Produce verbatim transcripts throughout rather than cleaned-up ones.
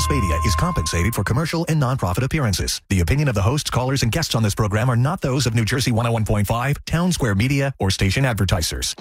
Spadia is compensated for commercial and nonprofit appearances. The opinion of the hosts, callers, and guests on this program are not those of New Jersey one oh one point five, Town Square Media, or station advertisers.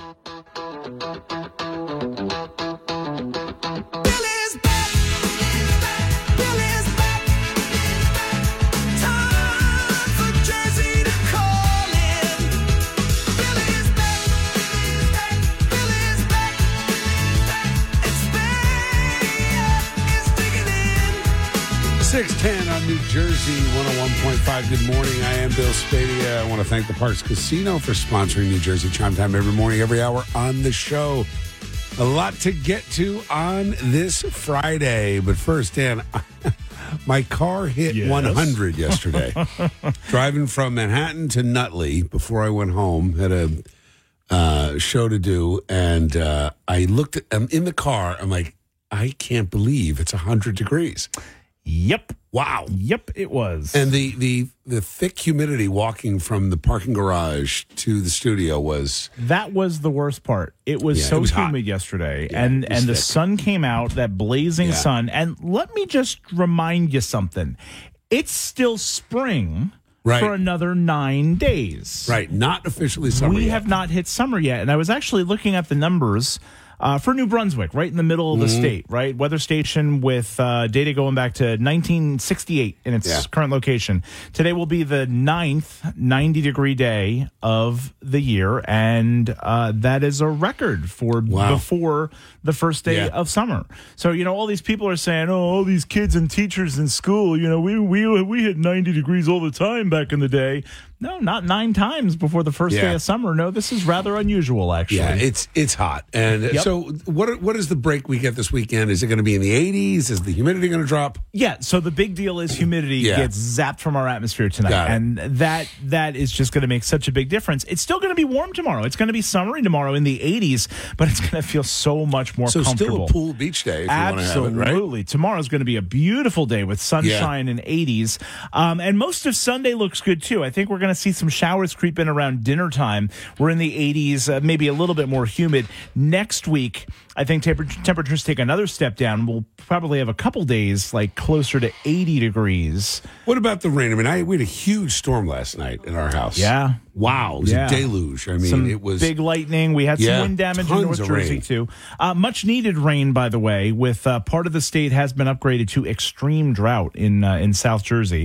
six ten on New Jersey, one oh one point five. Good morning. I am Bill Spadia. I want to thank the Parks Casino for sponsoring New Jersey Chime Time every morning, every hour on the show. A lot to get to on this Friday. But first, Dan, my car hit yes. one hundred yesterday. Driving from Manhattan to Nutley before I went home. Had a uh, show to do. And uh, I looked at, I'm in the car. I'm like, I can't believe it's one hundred degrees. Yep. Wow. Yep, it was. And the, the, the thick humidity walking from the parking garage to the studio was... That was the worst part. It was Yeah, so it was humid hot. yesterday, Yeah, and, it was and the thick. sun came out, that blazing Yeah. sun. And let me just remind you something. It's still spring Right. for another nine days. Right. Not officially summer We yet. have not hit summer yet. And I was actually looking at the numbers uh, for New Brunswick, right in the middle of the Mm-hmm. state, right? Weather station with uh, data going back to nineteen sixty-eight in its Yeah. current location. Today will be the ninth ninety-degree day of the year, and uh, that is a record for Wow. before the first day Yeah. of summer. So, you know, all these people are saying, oh, all these kids and teachers in school, you know, we, we, we hit ninety degrees all the time back in the day. No, not nine times before the first Yeah. day of summer. No, this is rather unusual, actually. Yeah, it's it's hot. And Yep. so what what is the break we get this weekend? Is it going to be in the eighties? Is the humidity going to drop? Yeah, so the big deal is humidity Yeah. gets zapped from our atmosphere tonight. Got it. And that that is just going to make such a big difference. It's still going to be warm tomorrow. It's going to be summery tomorrow in the eighties, but it's going to feel so much more So comfortable. still a pool beach day if Absolutely. you want to have it, right? Tomorrow's going to be a beautiful day with sunshine and eighties. Um, and most of Sunday looks good, too. I think we're going to see some showers creep in around dinner time. We're in the eighties, uh, maybe a little bit more humid. Next week, I think temper- temperatures take another step down. We'll probably have a couple days like closer to eighty degrees. What about the rain? I mean, I, we had a huge storm last night in our house. Yeah. Wow. It was Yeah. a deluge. I mean, Some it was... big lightning. We had some Yeah, wind damage in tons North of Jersey, rain. too. Uh, much needed rain, by the way, with uh, part of the state has been upgraded to extreme drought in uh, in South Jersey.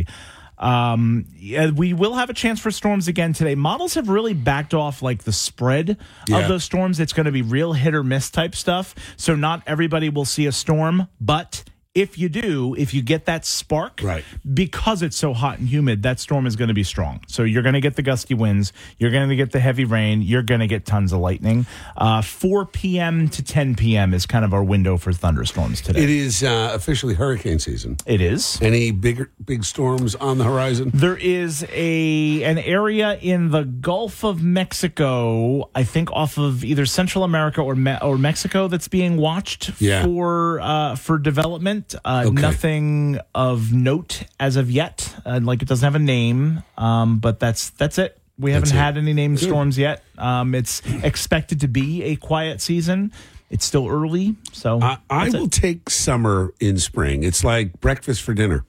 Um, yeah, we will have a chance for storms again today. Models have really backed off like the spread Yeah. of those storms. It's going to be real hit or miss type stuff. So not everybody will see a storm, but if you do, if you get that spark, Right. because it's so hot and humid, that storm is going to be strong. So you're going to get the gusty winds. You're going to get the heavy rain. You're going to get tons of lightning. Uh, four p.m. to ten p.m. is kind of our window for thunderstorms today. It is uh, officially hurricane season. It is. Any bigger big storms on the horizon? There is a an area in the Gulf of Mexico, I think off of either Central America or Me- or Mexico, that's being watched Yeah. for uh, for development. Uh, Okay. Nothing of note as of yet. Uh, like it doesn't have a name, um, but that's that's it. We haven't That's it. had any named Good. storms yet. Um, it's expected to be a quiet season. It's still early, so I, I that's it. will take summer in spring. It's like breakfast for dinner.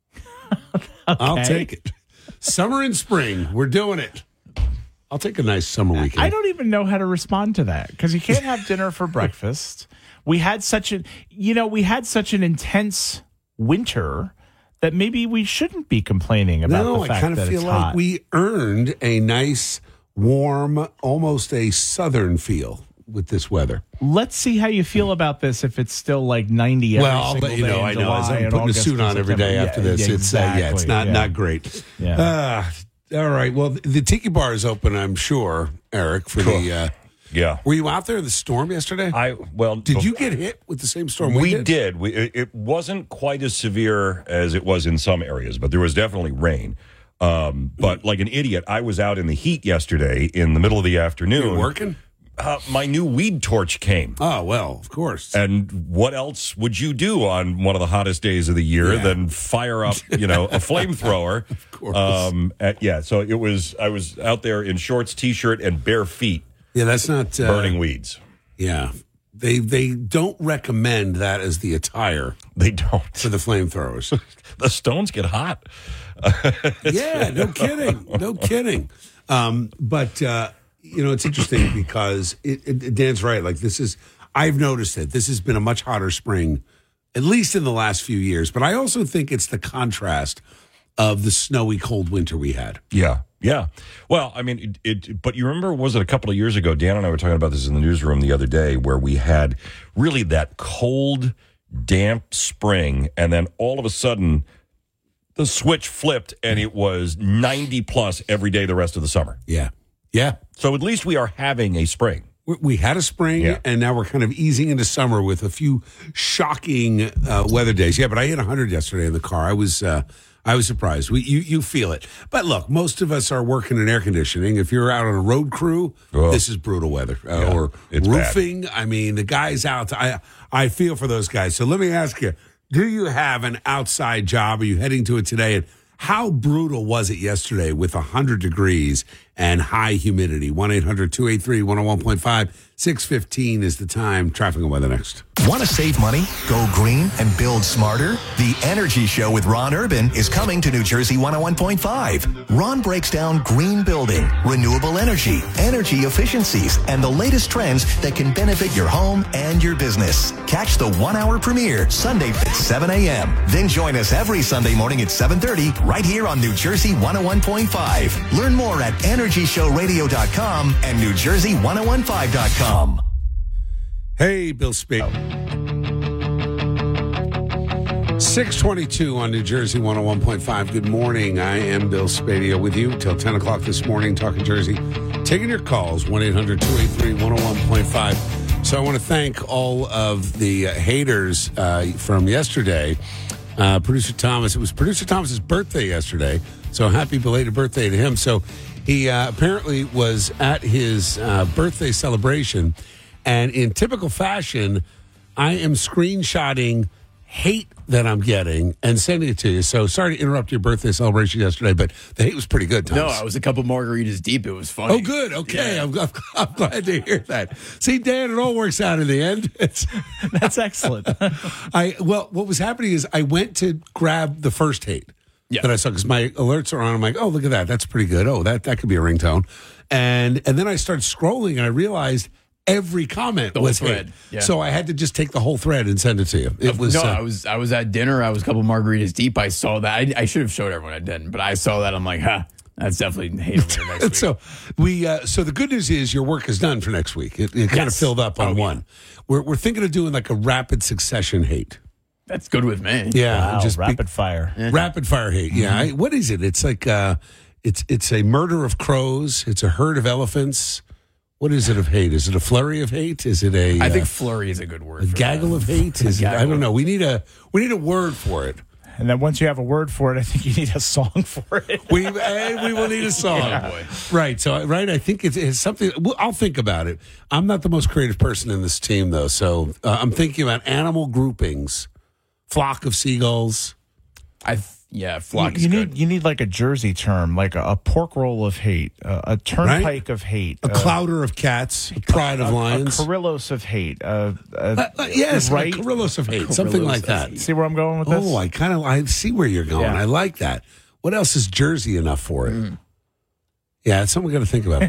I'll Okay. take it. Summer and spring, we're doing it. I'll take a nice summer weekend. I don't even know how to respond to that because you can't have dinner for breakfast. We had such a, you know, we had such an intense winter that maybe we shouldn't be complaining about No, the I fact kind of that feel it's like hot. we earned a nice, warm, almost a southern feel with this weather. Let's see how you feel about this if it's still like ninety every Well, I'll single let you day know. in I know. July As I'm and putting a August suit and on every day September. after Yeah, this, yeah, it's uh, yeah, it's exactly. not Yeah. not great. Yeah. Uh, all right. Well, the Tiki Bar is open, I'm sure, Eric. For Cool. the uh, Yeah. were you out there in the storm yesterday? I well, did you get hit with the same storm we, We did? did. We, it it wasn't quite as severe as it was in some areas, but there was definitely rain. Um, but like an idiot, I was out in the heat yesterday in the middle of the afternoon. You were working? Uh, my new weed torch came. Oh, well, of course. And what else would you do on one of the hottest days of the year Yeah. than fire up, you know, a flamethrower? Of course. Um, at, yeah. So it was. I was out there in shorts, t-shirt, and bare feet, Yeah, that's not uh, burning weeds. Yeah, They they don't recommend that as the attire They don't. for the flamethrowers. The stones get hot. Yeah, no kidding. No kidding. Um, but, uh, you know, it's interesting because it, it, Dan's right. Like, this is, I've noticed it. This has been a much hotter spring, at least in the last few years. But I also think it's the contrast of the snowy, cold winter we had. Yeah, yeah. Well, I mean, it, it. But you remember, was it a couple of years ago? Dan and I were talking about this in the newsroom the other day, where we had really that cold, damp spring, and then all of a sudden, the switch flipped, and it was ninety plus every day the rest of the summer. Yeah. Yeah. So at least we are having a spring. We- We had a spring, Yeah. and now we're kind of easing into summer with a few shocking uh, weather days. Yeah, but I hit one hundred yesterday in the car. I was uh, I was surprised. We, you you feel it. But look, most of us are working in air conditioning. If you're out on a road crew, Oh. this is brutal weather. Uh, Yeah, or it's roofing. I mean, the guys out, I, I feel for those guys. So let me ask you, do you have an outside job? Are you heading to it today? And how brutal was it yesterday with one hundred degrees and high humidity? one eight hundred two eight three one oh one point five. six fifteen is the time. Traffic and weather next. Want to save money, go green, and build smarter? The Energy Show with Ron Urban is coming to New Jersey one oh one point five. Ron breaks down green building, renewable energy, energy efficiencies, and the latest trends that can benefit your home and your business. Catch the one-hour premiere Sunday at seven a.m. Then join us every Sunday morning at seven thirty right here on New Jersey one oh one point five. Learn more at energy show radio dot com and new jersey one oh one five dot com. Hey, Bill Spade. six twenty-two on New Jersey one oh one point five. Good morning. I am Bill Spadio with you till ten o'clock this morning, talking Jersey. Taking your calls, one eight hundred two eight three one oh one point five. So I want to thank all of the uh, haters uh, from yesterday. Uh, Producer Thomas, it was Producer Thomas's birthday yesterday, so happy belated birthday to him. So he uh, apparently was at his uh, birthday celebration, and in typical fashion, I am screenshotting hate that I'm getting and sending it to you. So sorry to interrupt your birthday celebration yesterday, but the hate was pretty good, Thomas. No, I was a couple margaritas deep. It was funny. Oh, good. Okay. Yeah. I'm, I'm, I'm glad to hear that. See, Dan, it all works out in the end. It's, That's excellent. I Well, what was happening is I went to grab the first hate Yeah. that I saw because my alerts are on. I'm like, oh, look at that. That's pretty good. Oh, that, that could be a ringtone. And, and then I started scrolling and I realized every comment The whole was thread, hate. yeah. So I had to just take the whole thread and send it to you. It was no, uh, I was I was at dinner. I was a couple margaritas deep. I saw that. I, I should have showed everyone. I didn't, but I saw that. I'm like, huh, that's definitely hate over there next week. So we uh, so the good news is your work is done for next week. It, it kind of Yes. filled up on Oh, yeah. one. We're we're thinking of doing like a rapid succession hate. That's good with me. Yeah, Wow, just be- rapid fire. rapid fire hate. Yeah, I, what is it? It's like uh, it's it's a murder of crows. It's a herd of elephants. What is it of hate? Is it a flurry of hate? Is it a I think uh, flurry is a good word. a for gaggle that. of hate? Is it, I Gaggle. don't know. We need a we need a word for it. And then once you have a word for it, I think you need a song for it. We and we will need a song. Oh, boy. Right. So, right. I think it's, it's something. Well, I'll think about it. I'm not the most creative person in this team, though. So uh, I'm thinking about animal groupings, flock of seagulls. I th- yeah, You, flock is you good. need you need like a Jersey term, like a, a pork roll of hate, a, a turnpike of hate, A uh, clouder of cats, a pride of a, lions. a Carrillos of hate. Uh, uh, Uh, uh, yes, right. a Carrillos of hate, something Carrillos like of that. See where I'm going with this? Oh, I kind of I see where you're going. Yeah. I like that. What else is Jersey enough for it? Mm. Yeah, it's something we got to think about.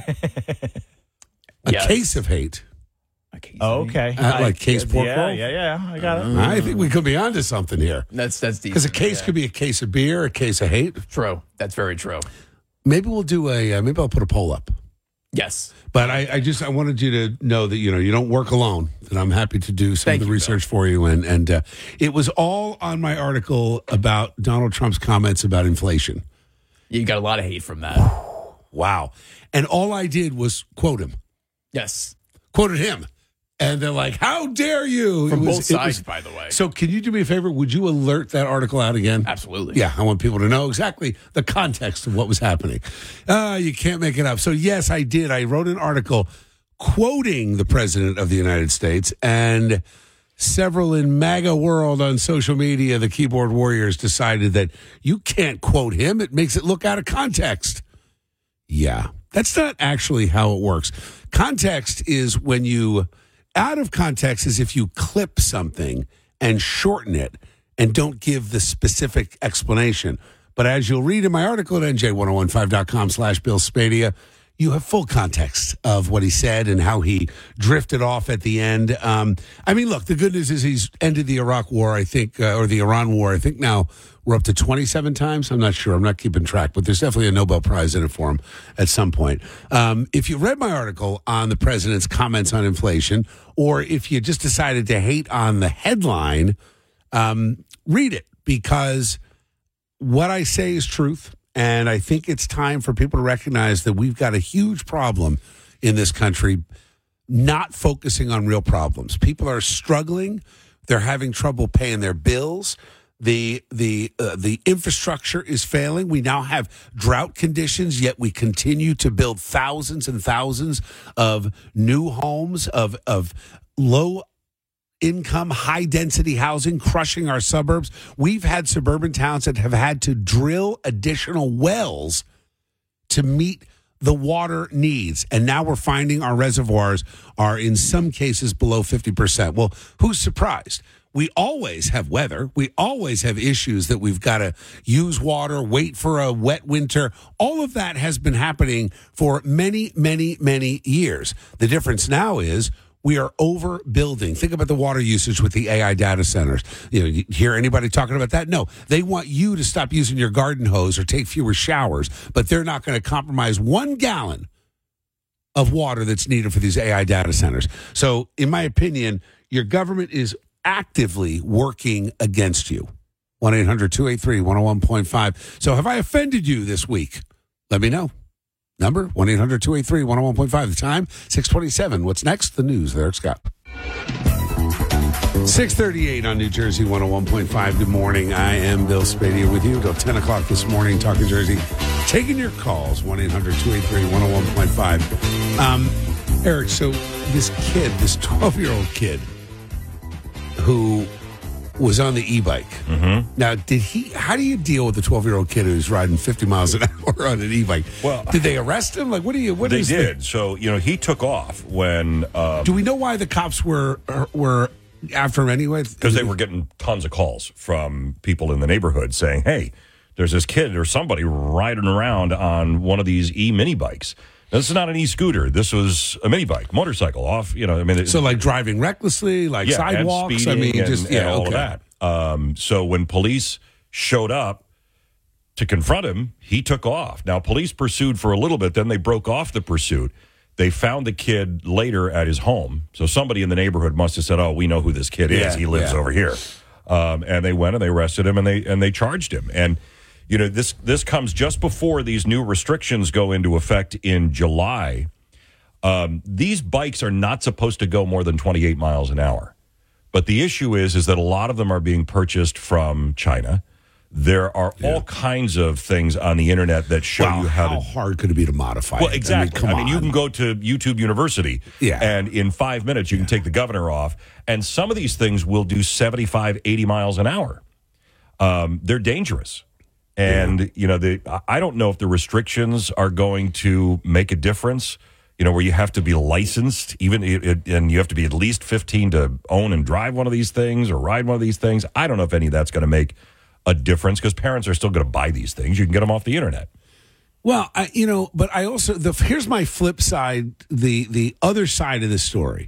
A Yes. case of hate. Okay, Oh, okay. Uh, like case pork yeah, roll? yeah, yeah. I got it. I think we could be onto something here. That's that's decent. Because a case yeah. could be a case of beer, a case of hate. true. That's very true. Maybe we'll do a. Uh, maybe I'll put a poll up. Yes. But I, I just I wanted you to know that you know you don't work alone. That I'm happy to do some Thank of the you, research for you, and and uh, it was all on my article about Donald Trump's comments about inflation. You got a lot of hate from that. Wow, and all I did was quote him, Yes. quoted him, and they're like, "How dare you?" From It was- both it sides, was- by the way. So can you do me a favor? Would you alert that article out again? Absolutely. Yeah, I want people to know exactly the context of what was happening. Uh, you can't make it up. So, yes, I did. I wrote an article quoting the President of the United States, and several in MAGA world on social media, the keyboard warriors, decided that you can't quote him. It makes it look out of context. Yeah, that's not actually how it works. Context is when you out of context is if you clip something and shorten it and don't give the specific explanation. But as you'll read in my article at N J ten fifteen dot com slash Bill Spadia, you have full context of what he said and how he drifted off at the end. Um, I mean, look, the good news is he's ended the Iraq war, I think, uh, or the Iran war. I think now we're up to twenty-seven times. I'm not sure. I'm not keeping track, but there's definitely a Nobel Prize in it for him at some point. Um, if you read my article on the president's comments on inflation, or if you just decided to hate on the headline, um, read it, because what I say is truth. And I think it's time for people to recognize that we've got a huge problem in this country, not focusing on real problems. People are struggling. They're having trouble paying their bills. The the uh, the infrastructure is failing. We now have drought conditions, yet we continue to build thousands and thousands of new homes, of of low income, high density housing, crushing our suburbs. We've had suburban towns that have had to drill additional wells to meet the water needs. And now we're finding our reservoirs are in some cases below fifty percent. Well, who's surprised? We always have weather. We always have issues that we've got to use water, wait for a wet winter. All of that has been happening for many, many, many years. The difference now is we are overbuilding. Think about the water usage with the A I data centers. You know, you hear anybody talking about that? No, they want you to stop using your garden hose or take fewer showers, but they're not going to compromise one gallon of water that's needed for these A I data centers. So, in my opinion, your government is actively working against you. one eight hundred two eight three one oh one point five. So, have I offended you this week? Let me know. Number, one eight hundred two eight three one oh one point five. The time, six twenty-seven. What's next? The news. There, Scott. six thirty-eight on New Jersey one oh one point five. Good morning. I am Bill Spadia with you till ten o'clock this morning, talking Jersey. Taking your calls, one eight hundred two eight three one oh one point five. Um, Eric, so this kid, this twelve-year-old kid who was on the e-bike. Mm-hmm. Now, did he? How do you deal with a twelve-year-old kid who's riding fifty miles an hour on an e-bike? Well, did they arrest him? Like, what do you? What they is did. The, so you know, he took off when. Um, do we know why the cops were were after him anyway? Because they were getting tons of calls from people in the neighborhood saying, "Hey, there's this kid or somebody riding around on one of these e-mini bikes." This is not an e-scooter. This was a mini bike, motorcycle. Off, you know. I mean, it, so like driving recklessly, like yeah, sidewalks. I mean, and, just yeah, and all okay. of that. Um, so when police showed up to confront him, he took off. Now, police pursued for a little bit. Then they broke off the pursuit. They found the kid later at his home. So somebody in the neighborhood must have said, "Oh, we know who this kid is. Yeah, he lives yeah. over here." Um, and they went and they arrested him and they and they charged him. And you know, this this comes just before these new restrictions go into effect in July. Um, these bikes are not supposed to go more than twenty-eight miles an hour. But the issue is, is that a lot of them are being purchased from China. There are yeah. all kinds of things on the internet that show wow, you how, how to. How hard could it be to modify Well, it? exactly. I mean, come I mean, on. you can go to YouTube University, yeah. and in five minutes you can take the governor off. And some of these things will do seventy-five, eighty miles an hour. Um, they're dangerous. And, yeah. you know, the, I don't know if the restrictions are going to make a difference, you know, where you have to be licensed, even it, and you have to be at least fifteen to own and drive one of these things or ride one of these things. I don't know if any of that's going to make a difference because parents are still going to buy these things. You can get them off the internet. Well, I, you know, but I also, the, here's my flip side, the, the other side of the story.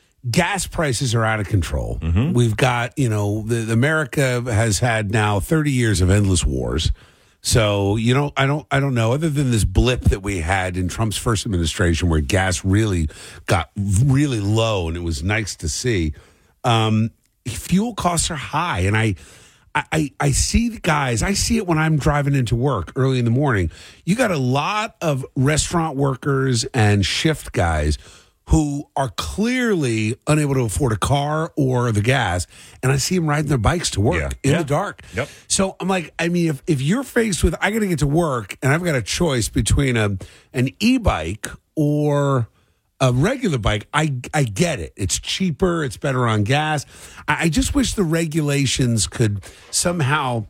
Gas prices are out of control. Mm-hmm. We've got, you know, the, America has had now thirty years of endless wars. So, you know, I don't I don't know, other than this blip that we had in Trump's first administration where gas really got really low and it was nice to see. Um, fuel costs are high. And I, I, I see the guys, I see it when I'm driving into work early in the morning. You got a lot of restaurant workers and shift guys who are clearly unable to afford a car or the gas, and I see them riding their bikes to work yeah. in yeah. the dark. Yep. So I'm like, I mean, if, if you're faced with, I got to get to work, and I've got a choice between a an e-bike or a regular bike, I, I get it. It's cheaper. It's better on gas. I, I just wish the regulations could somehow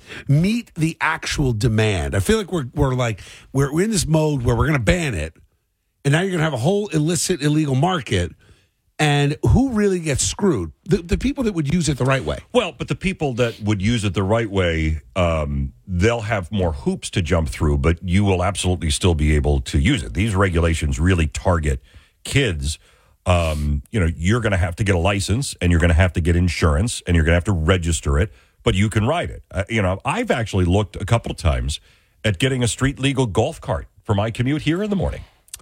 meet the actual demand. I feel like we're we're like, we're, we're in this mode where we're going to ban it, and now you're going to have a whole illicit, illegal market, And who really gets screwed? The, the people that would use it the right way. Well, but the people that would use it the right way, um, they'll have more hoops to jump through, but you will absolutely still be able to use it. These regulations really target kids. Um, you know, you're going to have to get a license, and you're going to have to get insurance, and you're going to have to register it, but you can ride it. Uh, you know, I've actually looked a couple of times at getting a street legal golf cart for my commute here in the morning.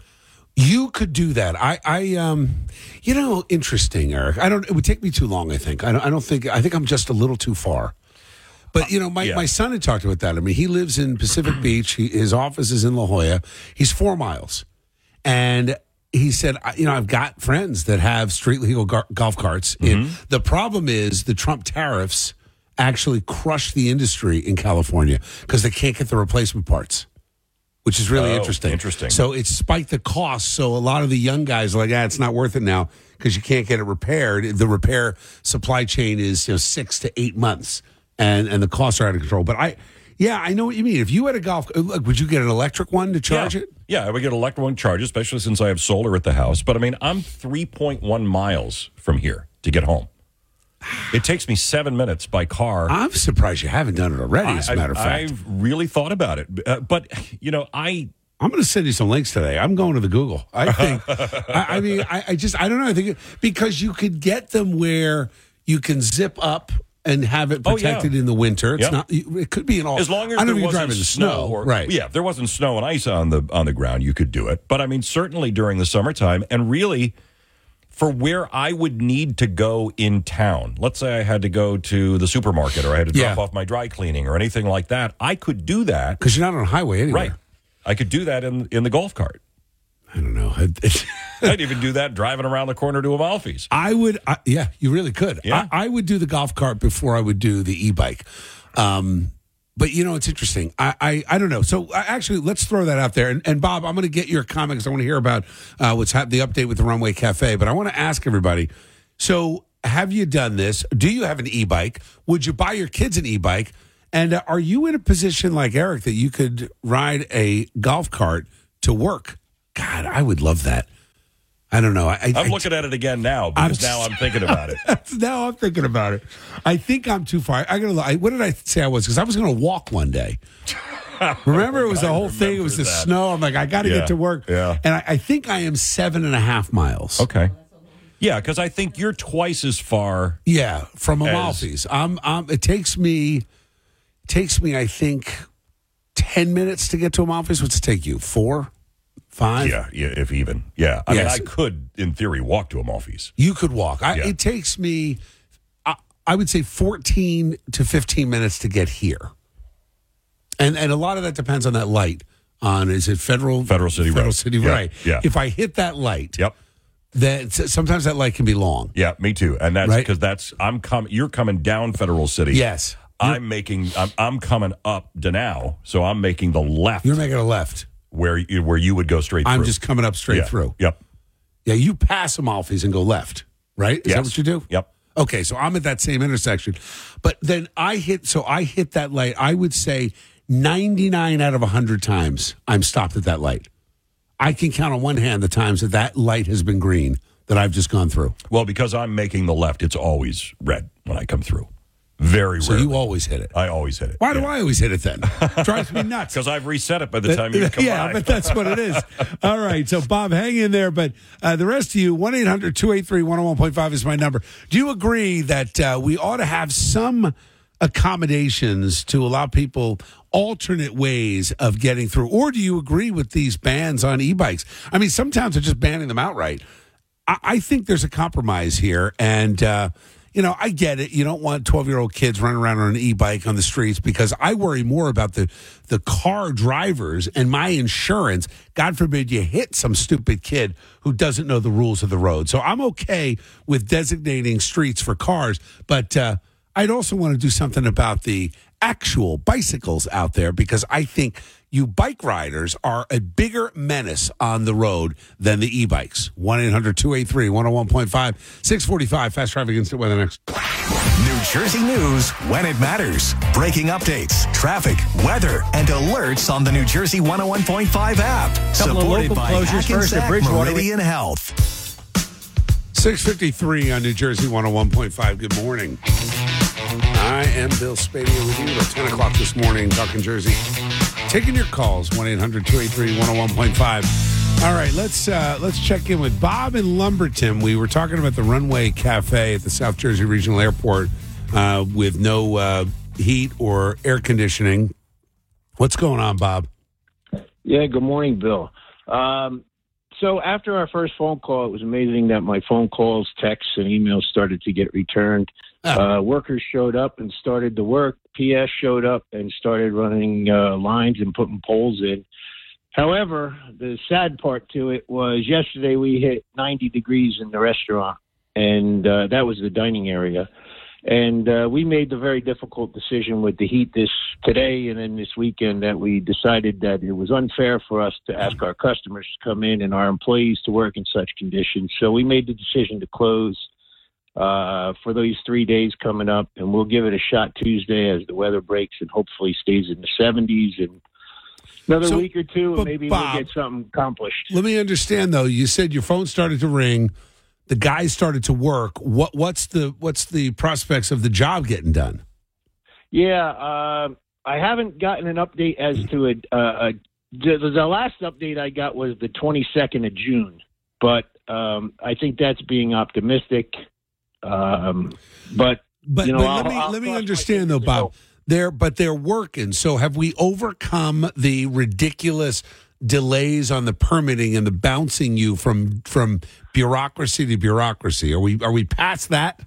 You could do that. I, I, um, you know, interesting, Eric. I don't. It would take me too long. I think. I don't. I don't think. I think I'm just a little too far. But you know, my, yeah. my son had talked about that. I mean, he lives in Pacific Beach. He, his office is in La Jolla. He's four miles, and he said, you know, I've got friends that have street legal gar- golf carts. Mm-hmm. And the problem is the Trump tariffs actually crushed the industry in California because they can't get the replacement parts. Which is really oh, interesting. Interesting. So it spiked the cost. So a lot of the young guys are like, ah, it's not worth it now because you can't get it repaired. The repair supply chain is, you know, six to eight months, and and the costs are out of control. But I, yeah, I know what you mean. If you had a golf, would you get an electric one to charge yeah. it? Yeah, I would get an electric one charge, especially since I have solar at the house. But I mean, I'm three point one miles from here to get home. It takes me seven minutes by car. I'm surprised you haven't done it already, as a I, matter of fact. I've really thought about it. Uh, but, you know, I... I'm going to send you some links today. I'm going to the Google. I think, I, I mean, I, I just, I don't know. I think it, because you could get them where you can zip up and have it protected oh, yeah. in the winter. It's yep. not, it could be in all, as long as I don't there know if you wasn't drive in the snow. snow. Or, right. Yeah, if there wasn't snow and ice on the on the ground, you could do it. But, I mean, certainly during the summertime, and really... for where I would need to go in town. Let's say I had to go to the supermarket or I had to drop yeah. off my dry cleaning or anything like that. I could do that. Because you're not on a highway anywhere. Right. I could do that in in the golf cart. I don't know. I'd even do that driving around the corner to Amalfi's. I would, I, yeah, you really could. Yeah. I, I would do the golf cart before I would do the e-bike. Um, but, you know, it's interesting. I, I, I don't know. So, uh, actually, let's throw that out there. And, and Bob, I'm going to get your comments. I want to hear about uh, what's hap- the update with the Runway Cafe. But I want to ask everybody, so have you done this? Do you have an e-bike? Would you buy your kids an e-bike? And uh, are you in a position like Eric that you could ride a golf cart to work? God, I would love that. I don't know. I, I'm I, looking at it again now because I'm, now I'm thinking about it. Now I'm thinking about it. I think I'm too far. I gotta. I, what did I say I was? Because I was going to walk one day. Remember, it was the whole thing. It was the that. snow. I'm like, I got to Yeah, get to work. yeah. And I, I think I am seven and a half miles. Okay. Yeah, because I think you're twice as far. Yeah, from As- Amalfi's. Um, um, it takes me, it takes me, I think, ten minutes to get to Amalfi's. What's it take you? Four, five? Yeah, yeah, if even. Yeah. I Yes. mean, I could, in theory, walk to Amalfi's. You could walk. I, Yeah. It takes me, I, I would say, fourteen to fifteen minutes to get here. And and a lot of that depends on that light. On is it Federal Federal City Federal Road. City Yeah, right? yeah. If I hit that light, Yep. then s- sometimes that light can be long. Yeah, me too. And that's Right. because that's I'm coming. You're coming down Federal City. Yes, I'm making. I'm, I'm coming up Danow, so I'm making the left you're making a left. where you, where you would go straight. I'm through. just coming up straight Yeah. through. Yep. Yeah, you pass Amalfi's and go left, right? Is Yes. that what you do? Yep. Okay, so I'm at that same intersection, but then I hit. So I hit that light. I would say ninety-nine out of one hundred times I'm stopped at that light. I can count on one hand the times that that light has been green that I've just gone through. Well, because I'm making the left, it's always red when I come through. Very So rarely. you always hit it. I always hit it. Why do I always hit it then? Drives me nuts. Because I've reset it by the time you come yeah, by. but that's what it is. All right. So, Bob, hang in there. But uh, the rest of you, one eight hundred two eight three one oh one point five is my number. Do you agree that uh, we ought to have some accommodations to allow people alternate ways of getting through? Or do you agree with these bans on e-bikes? I mean, sometimes they're just banning them outright. I, I think there's a compromise here. And, uh, you know, I get it. You don't want twelve-year-old kids running around on an e-bike on the streets because I worry more about the, the car drivers and my insurance. God forbid you hit some stupid kid who doesn't know the rules of the road. So I'm okay with designating streets for cars, but uh, I'd also want to do something about the actual bicycles out there because I think you bike riders are a bigger menace on the road than the e-bikes. one eight hundred two eight three one oh one point five, six forty-five, Fast Traffic Instant Weather next. New Jersey news when it matters. Breaking updates, traffic, weather, and alerts on the New Jersey one oh one point five app. Couple of Supported local by closures first at Hackensack Bridgewater. Meridian Health. six fifty-three on New Jersey one oh one point five. Good morning. I am Bill Spadia with you at ten o'clock this morning, talking Jersey. Taking your calls, one eight hundred two eight three one oh one point five. All right, let's uh, let's check in with Bob in Lumberton. We were talking about the Runway Cafe at the South Jersey Regional Airport uh, with no uh, heat or air conditioning. What's going on, Bob? Yeah, good morning, Bill. Um, so after our first phone call, it was amazing that my phone calls, texts, and emails started to get returned. Uh, workers showed up and started to work. P S showed up and started running uh, lines and putting poles in. However, the sad part to it was yesterday we hit ninety degrees in the restaurant, and uh, that was the dining area. And uh, we made the very difficult decision with the heat this today and then this weekend that we decided that it was unfair for us to ask our customers to come in and our employees to work in such conditions. So we made the decision to close uh, for those three days coming up, and we'll give it a shot Tuesday as the weather breaks and hopefully stays in the seventies and another so, week or two, and maybe Bob, we'll get something accomplished. Let me understand, though. You said your phone started to ring. The guys started to work. What what's the what's the prospects of the job getting done? Yeah, uh, I haven't gotten an update as to it. Uh, uh, the, the last update I got was the twenty-second of June, but um, I think that's being optimistic. Um, but but, you know, but I'll, let me I'll let me understand though, Bob. They're but they're working. So have we overcome the ridiculous delays on the permitting and the bouncing you from from bureaucracy to bureaucracy? Are we are we past that?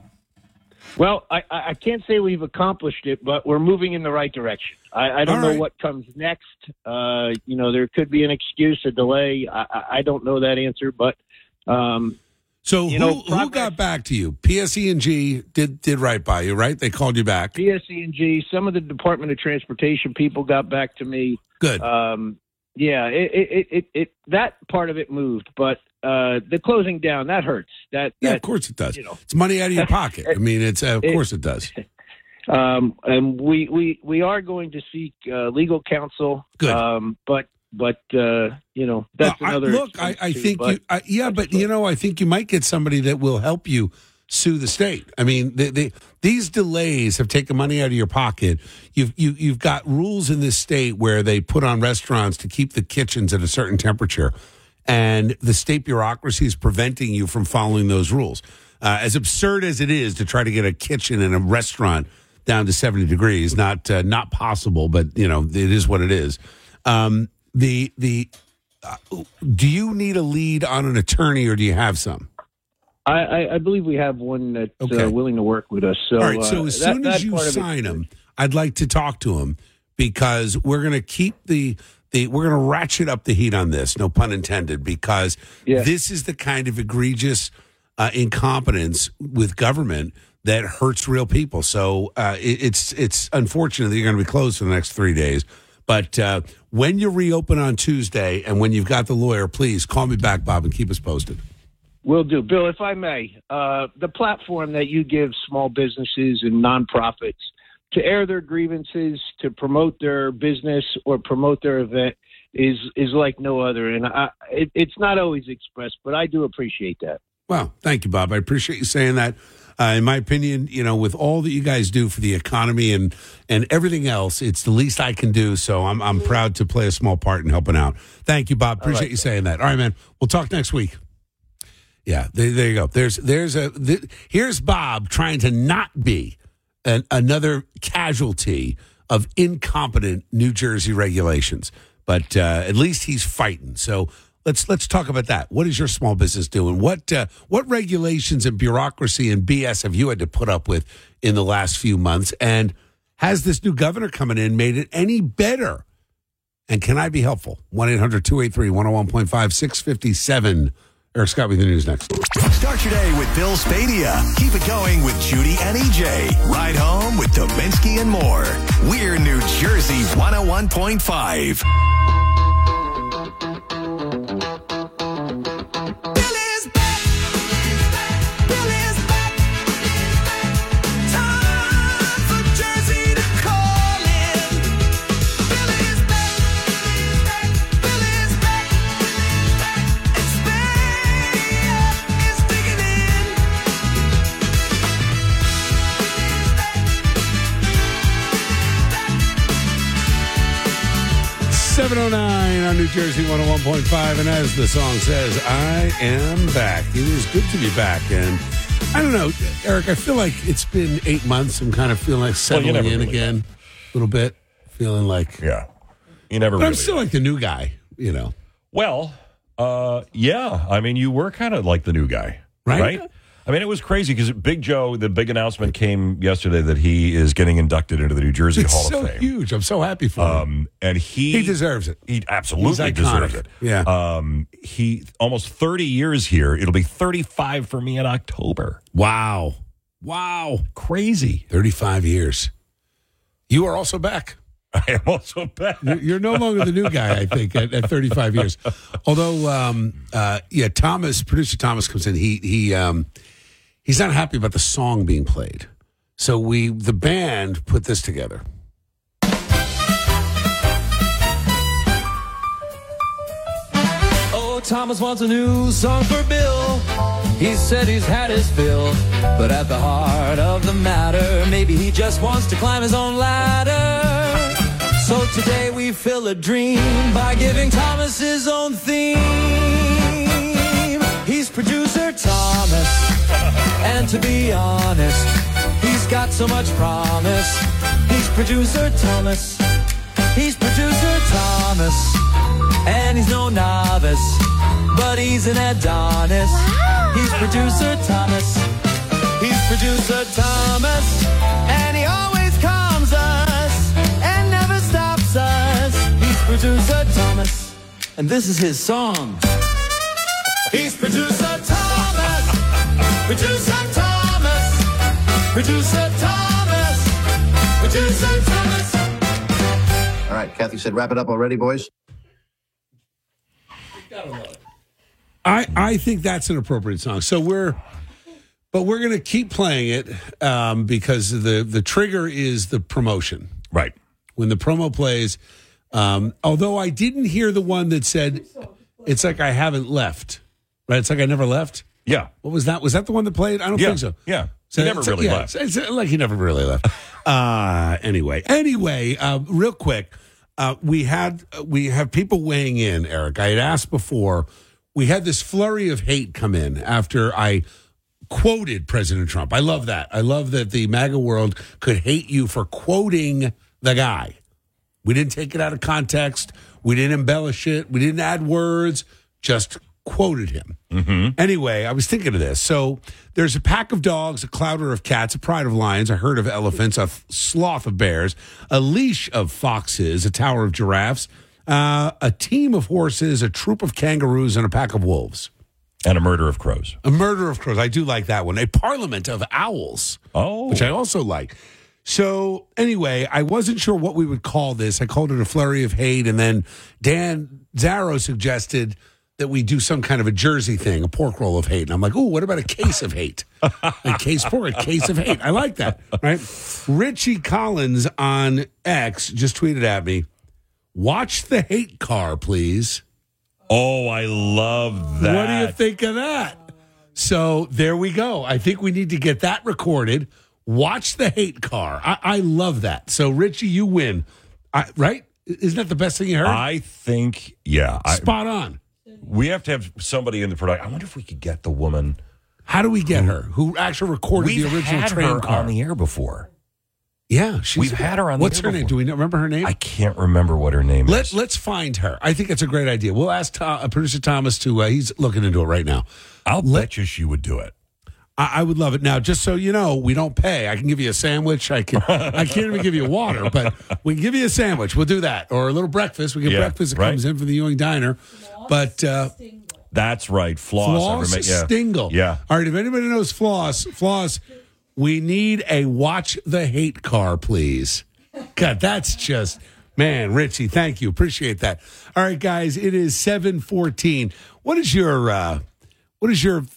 Well, I, I can't say we've accomplished it, but we're moving in the right direction. I, I don't All right. know what comes next. Uh, you know, there could be an excuse, a delay. I, I don't know that answer, but um, so you who know, who progress, got back to you? P S E and G did did right by you, right? They called you back. P S E and G, some of the Department of Transportation people got back to me. Good. Um, yeah, it, it, it, it that part of it moved, but uh, the closing down, that hurts. That yeah, that, of course it does. You know. It's money out of your pocket. I mean, it's uh, of it, course it does. Um, and we, we, we are going to seek uh, legal counsel. Good. Um, but but uh, you know that's well, another. I, look, I, I too, think you. I, yeah, but you know, I think you might get somebody that will help you sue the state. I mean, they, they, these delays have taken money out of your pocket. You've you, you've got rules in this state where they put on restaurants to keep the kitchens at a certain temperature, and the state bureaucracy is preventing you from following those rules. Uh, as absurd as it is to try to get a kitchen in a restaurant down to seventy degrees, not uh, not possible, but you know it is what it is. Um, the the uh, do you need a lead on an attorney, or do you have some? I, I, I believe we have one that's okay. uh, willing to work with us. So, all right. So uh, as that, soon as you sign him, I'd like to talk to him because we're going to keep the the we're going to ratchet up the heat on this. No pun intended. Because yeah. this is the kind of egregious uh, incompetence with government that hurts real people. So uh, it, it's it's unfortunate that you're going to be closed for the next three days. But uh, when you reopen on Tuesday and when you've got the lawyer, please call me back, Bob, and keep us posted. Will do. Bill, if I may, uh, the platform that you give small businesses and nonprofits to air their grievances, to promote their business or promote their event is is like no other. And I, it, it's not always expressed, but I do appreciate that. Well, thank you, Bob. I appreciate you saying that. Uh, in my opinion, you know, with all that you guys do for the economy and and everything else, it's the least I can do. So I'm I'm proud to play a small part in helping out. Thank you, Bob. Appreciate right, you saying that. All right, man. We'll talk next week. Yeah, there, there you go. There's there's a th- here's Bob trying to not be an, another casualty of incompetent New Jersey regulations, but uh, at least he's fighting. So let's let's talk about that. What is your small business doing? What uh, what regulations and bureaucracy and B S have you had to put up with in the last few months? And has this new governor coming in made it any better? And can I be helpful? one eight hundred two eight three one oh one point five, six fifty-seven. Eric Scott with the news next. Start your day with Bill Spadia. Keep it going with Judy and E J. Ride home with Dominski and more. We're New Jersey one oh one point five. seven oh nine on New Jersey one oh one point five. And as the song says, I am back. It is good to be back. And I don't know, Eric, I feel like it's been eight months. I'm kind of feeling like settling well, in really again know. a little bit. Feeling like. Yeah. You never But really I'm still know. like the new guy, you know. Well, uh, yeah. I mean, you were kind of like the new guy, Right? right? I mean, it was crazy because Big Joe, the big announcement came yesterday that he is getting inducted into the New Jersey It's Hall so of Fame. huge. I'm so happy for him. Um, and he He deserves it. He absolutely He's deserves iconic. it. Yeah. Um, he almost thirty years here. It'll be thirty-five for me in October. Wow. Wow. Crazy. thirty-five years. You are also back. I am also back. You're you're no longer the new guy, I think, at, at thirty-five years. Although, um, uh, yeah, Thomas, producer Thomas comes in. He he um, he's not happy about the song being played. So we, the band, put this together. Oh, Thomas wants a new song for Bill. He said he's had his fill, but at the heart of the matter, maybe he just wants to climb his own ladder. So today we fill a dream by giving Thomas his own theme. He's producer Thomas, and to be honest, he's got so much promise. He's producer Thomas. He's producer Thomas, and he's no novice, but he's an Adonis. Wow. He's producer Thomas. He's producer Thomas, and he always calms us and never stops us. He's producer Thomas, and this is his song. He's producer Thomas, producer Thomas, producer Thomas, producer Thomas. All right, Kathy said, wrap it up already, boys. I, I think that's an appropriate song. So we're, but we're going to keep playing it um, because the, the trigger is the promotion. Right. When the promo plays, um, although I didn't hear the one that said, it's like I haven't left. Right? It's like I never left. Yeah. What was that? Was that the one that played? I don't Yeah. think so. Yeah. So He never it's- really yeah, left. It's, it's like he never really left. uh, anyway, anyway, uh, real quick, uh, we had we have people weighing in. Eric, I had asked before. We had this flurry of hate come in after I quoted President Trump. I love that. I love that the MAGA world could hate you for quoting the guy. We didn't take it out of context. We didn't embellish it. We didn't add words. Just quoted him. Mm-hmm. Anyway, I was thinking of this. So there's a pack of dogs, a clouder of cats, a pride of lions, a herd of elephants, a f- sloth of bears, a leash of foxes, a tower of giraffes, uh, a team of horses, a troop of kangaroos, and a pack of wolves. And a murder of crows. A murder of crows. I do like that one. A parliament of owls. Oh. Which I also like. So anyway, I wasn't sure what we would call this. I called it a flurry of hate. And then Dan Zarrow suggested that we do some kind of a Jersey thing, a pork roll of hate. And I'm like, oh, what about a case of hate? A case pork, a case of hate. I like that, right? Richie Collins on X just tweeted at me, watch the hate car, please. Oh, I love that. What do you think of that? So there we go. I think we need to get that recorded. Watch the hate car. I, I love that. So, Richie, you win. I, right? Isn't that the best thing you heard? I think, yeah. I, Spot on. we have to have somebody in the production. I wonder if we could get the woman. How do we get her? Who actually recorded We've the original had train her car? on the air before. Yeah, she's, We've had her on the What's air her name? before. Do we know, remember her name? I can't remember what her name Let, is. let's find her. I think it's a great idea. We'll ask Tom, uh, producer Thomas to, uh, he's looking into it right now. I'll Let- bet you she would do it. I, I would love it. Now, just so you know, we don't pay. I can give you a sandwich. I can. I can't even give you water, but we can give you a sandwich. We'll do that, or a little breakfast. We get Yeah, breakfast that right. comes in from the Ewing Diner. But uh, That's right. Floss. Floss I remember- yeah. Stingle. Yeah. All right. If anybody knows Floss, Floss, we need a watch the hate car, please. God, that's just. Man, Richie, thank you. Appreciate that. All right, guys, it is seven fourteen. What is your uh, what is your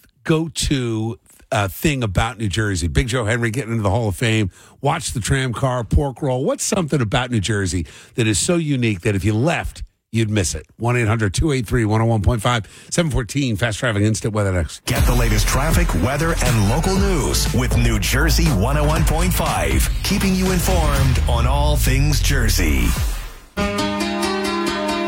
go-to uh, thing about New Jersey? Big Joe Henry getting into the Hall of Fame, watch the tram car, pork roll. What's something about New Jersey that is so unique that if you left, you'd miss it? one eight hundred two eight three one oh one point five, seven fourteen, Fast Traffic Instant Weather next. Get the latest traffic, weather, and local news with New Jersey one oh one point five, keeping you informed on all things Jersey.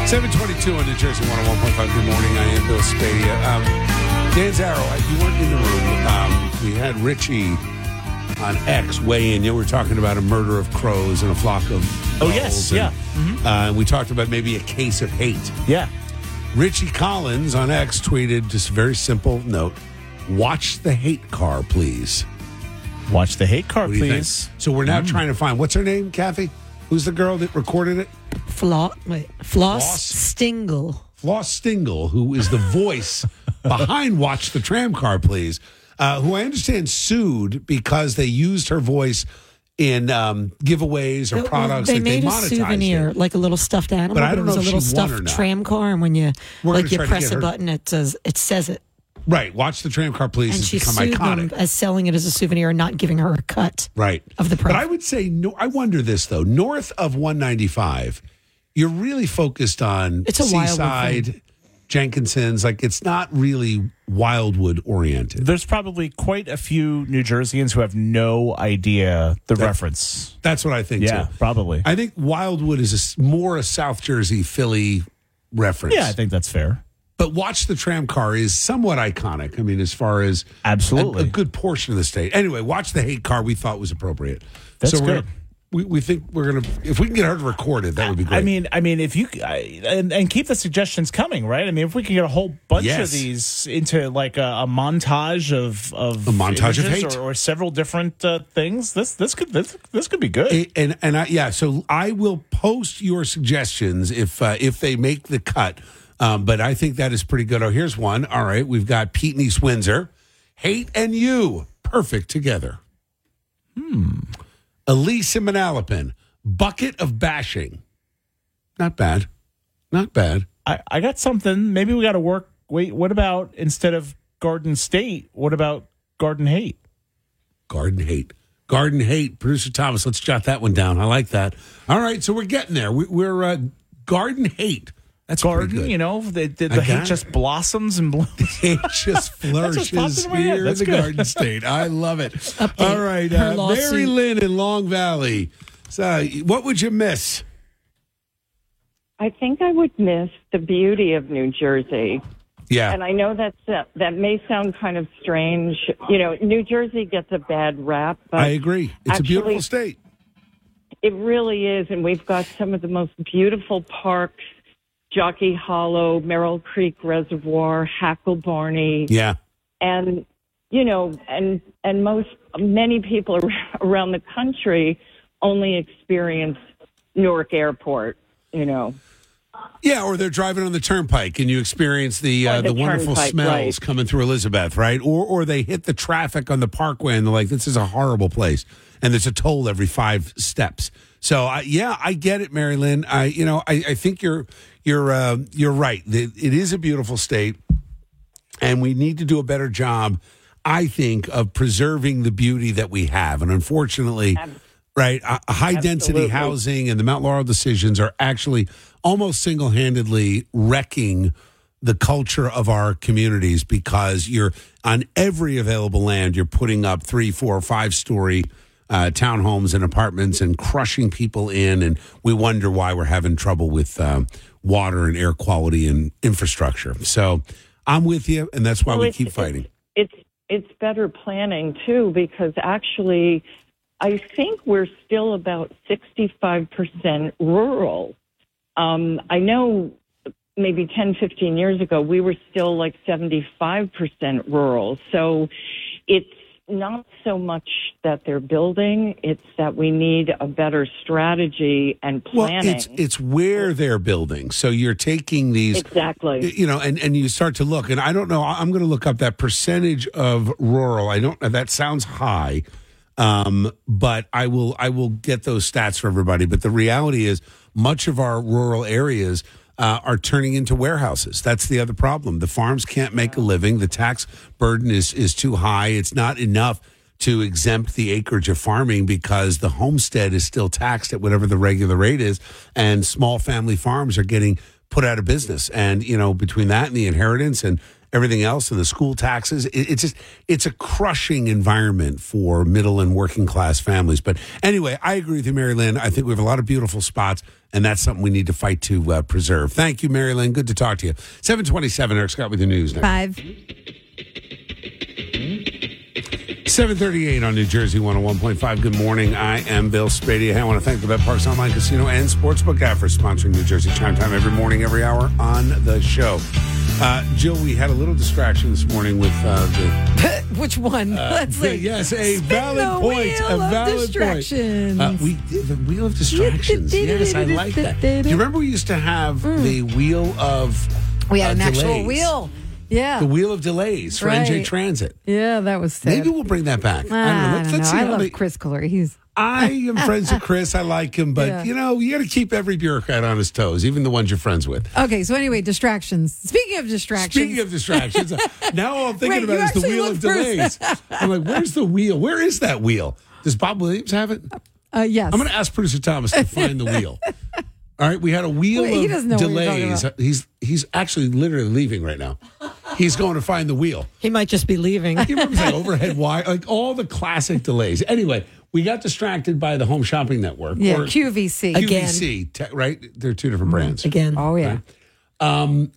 seven twenty-two on New Jersey one oh one point five. Good morning. I am Bill Spadia. Um, Dan Zarrow, you weren't in the room. Um, we had Richie on X weigh in. You know, we were talking about a murder of crows and a flock of Oh, yes. and, Yeah. Mm-hmm. Uh, and we talked about maybe a case of hate. Yeah. Richie Collins on X tweeted just a very simple note. Watch the hate car, please. Watch the hate car, What do you think? please. So we're now Mm. trying to find, what's her name, Kathy? Who's the girl that recorded it? Flo- wait, Floss, Floss? Stingle. Floss Stingle, who is the voice behind Watch the Tram Car, Please, uh, who I understand sued because they used her voice in um, giveaways or Well, products they that made they a monetized. souvenir, it. like a little stuffed animal, But but, I don't it was know a if little she won or stuffed not. tram car, and when you We're like gonna you try to press get a her- button, it says it says it, Right. Watch the Tram Car, Please and has she become sued iconic. them as selling it as a souvenir and not giving her a cut. Right. Of the But profit. I would say, no, I wonder this, though. North of one ninety-five, you're really focused on It's a Wildwood Seaside, Jenkinson's. Like, it's not really Wildwood oriented. There's probably quite a few New Jerseyans who have no idea the That- reference. That's what I think, Yeah, too. probably. I think Wildwood is a s more a South Jersey, Philly reference. Yeah, I think that's fair. But Watch the Tram Car is somewhat iconic. I mean, as far as Absolutely. a, a good portion of the state. Anyway, Watch the Hate Car we thought was appropriate. That's so we're good. Gonna, we, we think we're going to, if we can get her to record it, that would be great. I mean, I mean, if you I, and, and keep the suggestions coming, right? I mean, if we can get a whole bunch Yes. of these into like a, a montage of of A montage of images hate. or, or several different uh, things, this this could this, this could be good. It- and and I, yeah, so I will post your suggestions if uh, if they make the cut. Um, but I think that is pretty good. Oh, here's one. All right, we've got Pete and East Windsor, Hate and You, perfect together. Hmm. Elise and Manalapan, Bucket of Bashing. Not bad. Not bad. I, I got something. Maybe we got to work. Wait, what about instead of Garden State? What about Garden Hate? Garden Hate. Garden Hate. Producer Thomas, let's jot that one down. I like that. All right, so we're getting there. We, we're uh, Garden Hate. That's pretty Garden, good. you know, the, the, I the hate got it. just blossoms and blooms. It just flourishes popped into my head. here in That's the good. Garden State. I love it. Update. All right, Her uh, lawsuit. Mary Lynn in Long Valley. So, what would you miss? I think I would miss the beauty of New Jersey. Yeah, And I know that's, uh, that may sound kind of strange. You know, New Jersey gets a bad rap, but I agree. It's actually, a beautiful state. It really is. And we've got some of the most beautiful parks, Jockey Hollow, Merrill Creek Reservoir, Hackle Barney. Yeah, And, you know, and, and most, many people around the country only experience Newark Airport, you know. yeah. Or they're driving on the turnpike, and you experience the uh, Or the, the wonderful turnpike, smells right. coming through Elizabeth, right? Or or they hit the traffic on the parkway, and they're like, "This is a horrible place," and there's a toll every five steps. So uh, yeah, I get it, Mary Lynn. I you know I, I think you're you're uh, you're right. It it is a beautiful state, and we need to do a better job, I think, of preserving the beauty that we have. And unfortunately, right, uh, high density Absolutely. housing and the Mount Laurel decisions are actually almost single handedly wrecking the culture of our communities because you're on every available land, you're putting up three, four, five story uh, townhomes and apartments and crushing people in. And we wonder why we're having trouble with uh, water and air quality and infrastructure. So I'm with you, and that's why Well, we it's- keep fighting. It's, it's it's better planning too, because actually, I think we're still about sixty-five percent rural. Um, I know maybe ten, fifteen years ago we were still like seventy-five percent rural. So it's not so much that they're building; it's that we need a better strategy and planning. Well, it's it's where they're building. So you're taking these exactly. you know, and, and you start to look, and I don't know, I'm going to look up that percentage of rural. I don't, that sounds high, um, but I will, I will get those stats for everybody. But the reality is much of our rural areas uh, are turning into warehouses. That's the other problem. The farms can't make a living. The tax burden is, is too high. It's not enough to exempt the acreage of farming because the homestead is still taxed at whatever the regular rate is, and small family farms are getting put out of business. And, you know, between that and the inheritance and everything else and the school taxes. It, it's just it's a crushing environment for middle and working class families. But anyway, I agree with you, Mary Lynn. I think we have a lot of beautiful spots, and that's something we need to fight to uh, preserve. Thank you, Mary Lynn. Good to talk to you. seven twenty-seven, Eric Scott with the news now. Five. seven thirty-eight on New Jersey one oh one point five. Good morning. I am Bill Spady. I want to thank the Bet Parks Online Casino and Sportsbook app for sponsoring New Jersey Chime Time every morning, every hour on the show. Uh, Jill, we had a little distraction this morning with uh, the... Which one? Uh, Let's the, see. yes, a Spin valid the point. Wheel A of valid distractions. point. Uh, we the Wheel of Distractions. Yes, I like that. Do you remember we used to have Mm. the Wheel of We had uh, an actual delays? wheel. Yeah. The Wheel of Delays for Right. N J Transit. Yeah, that was sad. Maybe we'll bring that back. I I don't know. don't Let's, know. let's see I how love they, Chris Cooler. He's I am friends with Chris. I like him, but Yeah. you know, you got to keep every bureaucrat on his toes, even the ones you're friends with. okay. So anyway, distractions. Speaking of distractions, Speaking of distractions, now all I'm thinking Wait, you about is the actually Wheel looked of Delays. first. I'm like, where's the wheel? Where is that wheel? Does Bob Williams have it? uh, yes, I'm going to ask producer Thomas to find the wheel. All right, we had a wheel Wait, he of doesn't know what you're talking delays. about. He's he's actually literally leaving right now. He's going to find the wheel. he might just be leaving. You remember that overhead wire, like all the classic delays. Anyway, we got distracted by the Home Shopping Network. Yeah, or Q V C Q V again. C, te- right? They're two different brands. Again. Oh yeah. Um,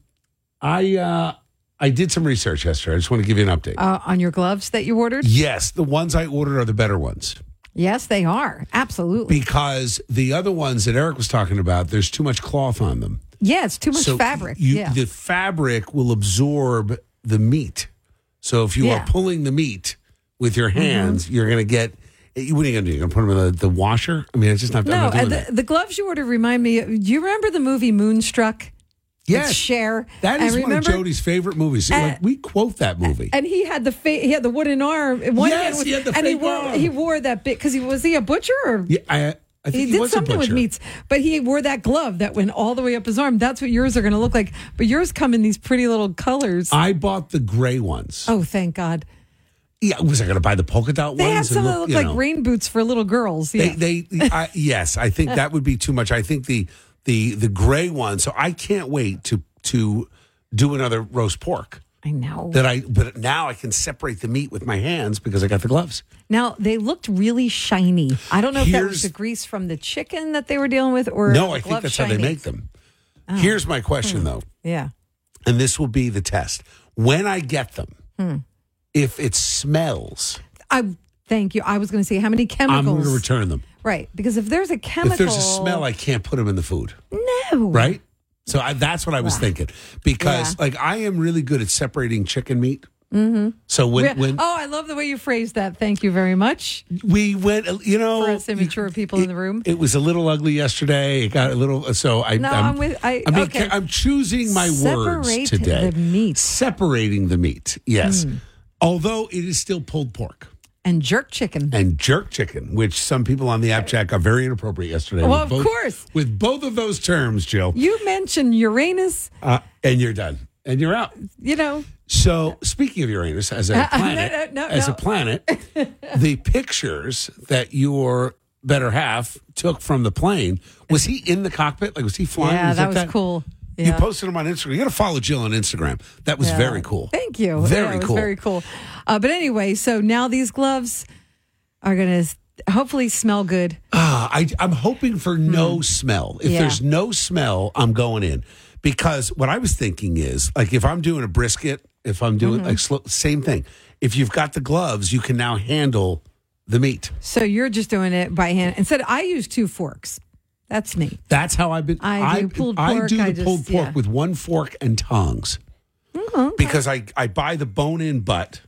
I uh, I did some research yesterday. I just want to give you an update. Uh, on your gloves that you ordered? Yes, the ones I ordered are the better ones. Yes, they are. Absolutely. Because the other ones that Eric was talking about, there's too much cloth on them. Yeah, it's too much So fabric. You, yeah. The fabric will absorb the meat. So if you Yeah. are pulling the meat with your hands, Mm-hmm. you're going to get. What are you going to do? You're going to put them in the, the washer? I mean, it's just not. I'm no, not doing uh, the, that. the gloves you ordered remind me. Do you remember the movie Moonstruck? Yes. With Cher. That And is one of remember- Jody's favorite movies. Uh, like, we quote that movie. And he had the fa- he had the wooden arm. One Yes, hand was, he had the and he fake wore arm. he wore that bit because he was he a butcher or yeah, I, I think he, he, did was something a with butcher. meats, but he wore that glove that went all the way up his arm. That's what yours are going to look like. But yours come in these pretty little colors. I bought the gray ones. oh, thank God! Yeah, was I going to buy the polka dot They had ones? and some that look you like know. rain boots for little girls. Yeah. They, they, I, yes, I think that would be too much. I think the the the gray one. So I can't wait to to do another roast pork. I know. That I, but now I can separate the meat with my hands because I got the gloves. Now they looked really shiny. I don't know if that was Here's- the grease from the chicken that they were dealing with, or No, the I think glove that's shiny. how they make them. Here's my question though, Yeah. and this will be the test. When I get them, Hmm. if it smells, I thank you. I was going to say how many chemicals. I'm going to return them. Right, because if there's a chemical, If there's a smell, I can't put them in the food. no, Right? So I, that's what I was thinking. Because, Yeah. like, I am really good at separating chicken meat. Mm-hmm. So when, Re- when oh, I love the way you phrased that. Thank you very much we went, you know, for us immature people it, in the room. it was a little ugly yesterday. It got a little. So I, No, I'm, I'm with- I- I'm, being okay. ca- I'm choosing my words Separate today. the meat. Separating the meat. Yes. Hmm. Although it is still pulled pork And jerk chicken. and jerk chicken, which some people on the app chat got very inappropriate yesterday. Well, with of both- course. with both of those terms, Jill. You mentioned Uranus. Uh, and you're done. And you're out. You know, So, speaking of Uranus as a Uh, planet, no, no, no, as no. a planet, the pictures that your better half took from the plane, was he in the cockpit? Like, was he flying? yeah, Was that was cool. You Yeah. posted him on Instagram. You got to follow Jill on Instagram. That was Yeah. very cool. Thank you. Very Yeah, it was cool. Very cool. Uh, but anyway, so now these gloves are going to hopefully smell good. Ah, I, I'm hoping for no smell. If Hmm. Yeah. there's no smell, I'm going in. Because what I was thinking is, like, if I'm doing a brisket, if I'm doing, Mm-hmm. like, sl- same thing. If you've got the gloves, you can now handle the meat. So you're just doing it by hand. Instead, I use two forks. That's me. That's how I've been. I do pulled I pork, do the I just- pulled pork yeah. with one fork and tongs Oh, because I, I buy the bone in butt.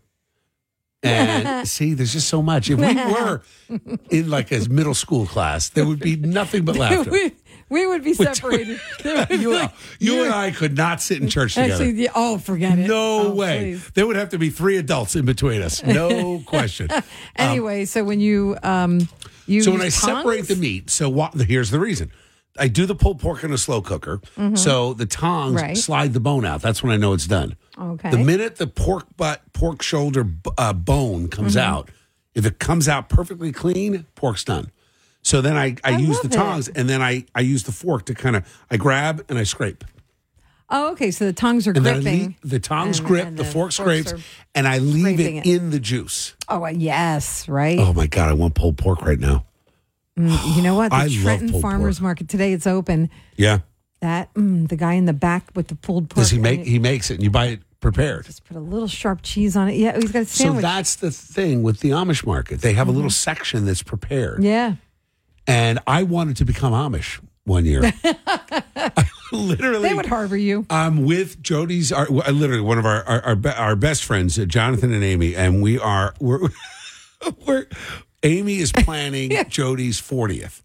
And see, there's just so much. If we were in like a middle school class, there would be nothing but laughter. we, we would be separated. There would be you, like- you and I could not sit in church together. Actually, yeah, oh, forget it. No Oh, way. please. There would have to be three adults in between us. No question. Anyway, so when you um you So when I use separate tongs? the meat, so what, here's the reason. I do the pulled pork in a slow cooker. So the tongs Right. slide the bone out. That's when I know it's done. Okay. The minute the pork butt, pork shoulder uh, bone comes out, if it comes out perfectly clean, pork's done. So then I, I, I use love the tongs it. and then I, I use the fork to kind of, I grab and I scrape. Oh, okay. So the tongues are And then I gripping. leave, the tongs and- grip, and the, the fork forks scrapes, are and I leave scraping it, it. in the juice. Oh, uh, yes, right. Oh, my God. I want pulled pork right now. Mm, you know what? The I love Trenton pulled Farmers pork. Market today, it's open. Yeah. That mm, the guy in the back with the pulled pork. Does he make? and He makes it, and you buy it prepared. Just put a little sharp cheese on it. Yeah, he's got a So sandwich. that's the thing with the Amish market. They have a little section that's prepared. yeah. And I wanted to become Amish one year. Literally. They would harbor you. I'm with Jody's, our, literally one of our our, our, be- our best friends, uh, Jonathan and Amy, and we are we're, we're Amy is planning Jody's fortieth.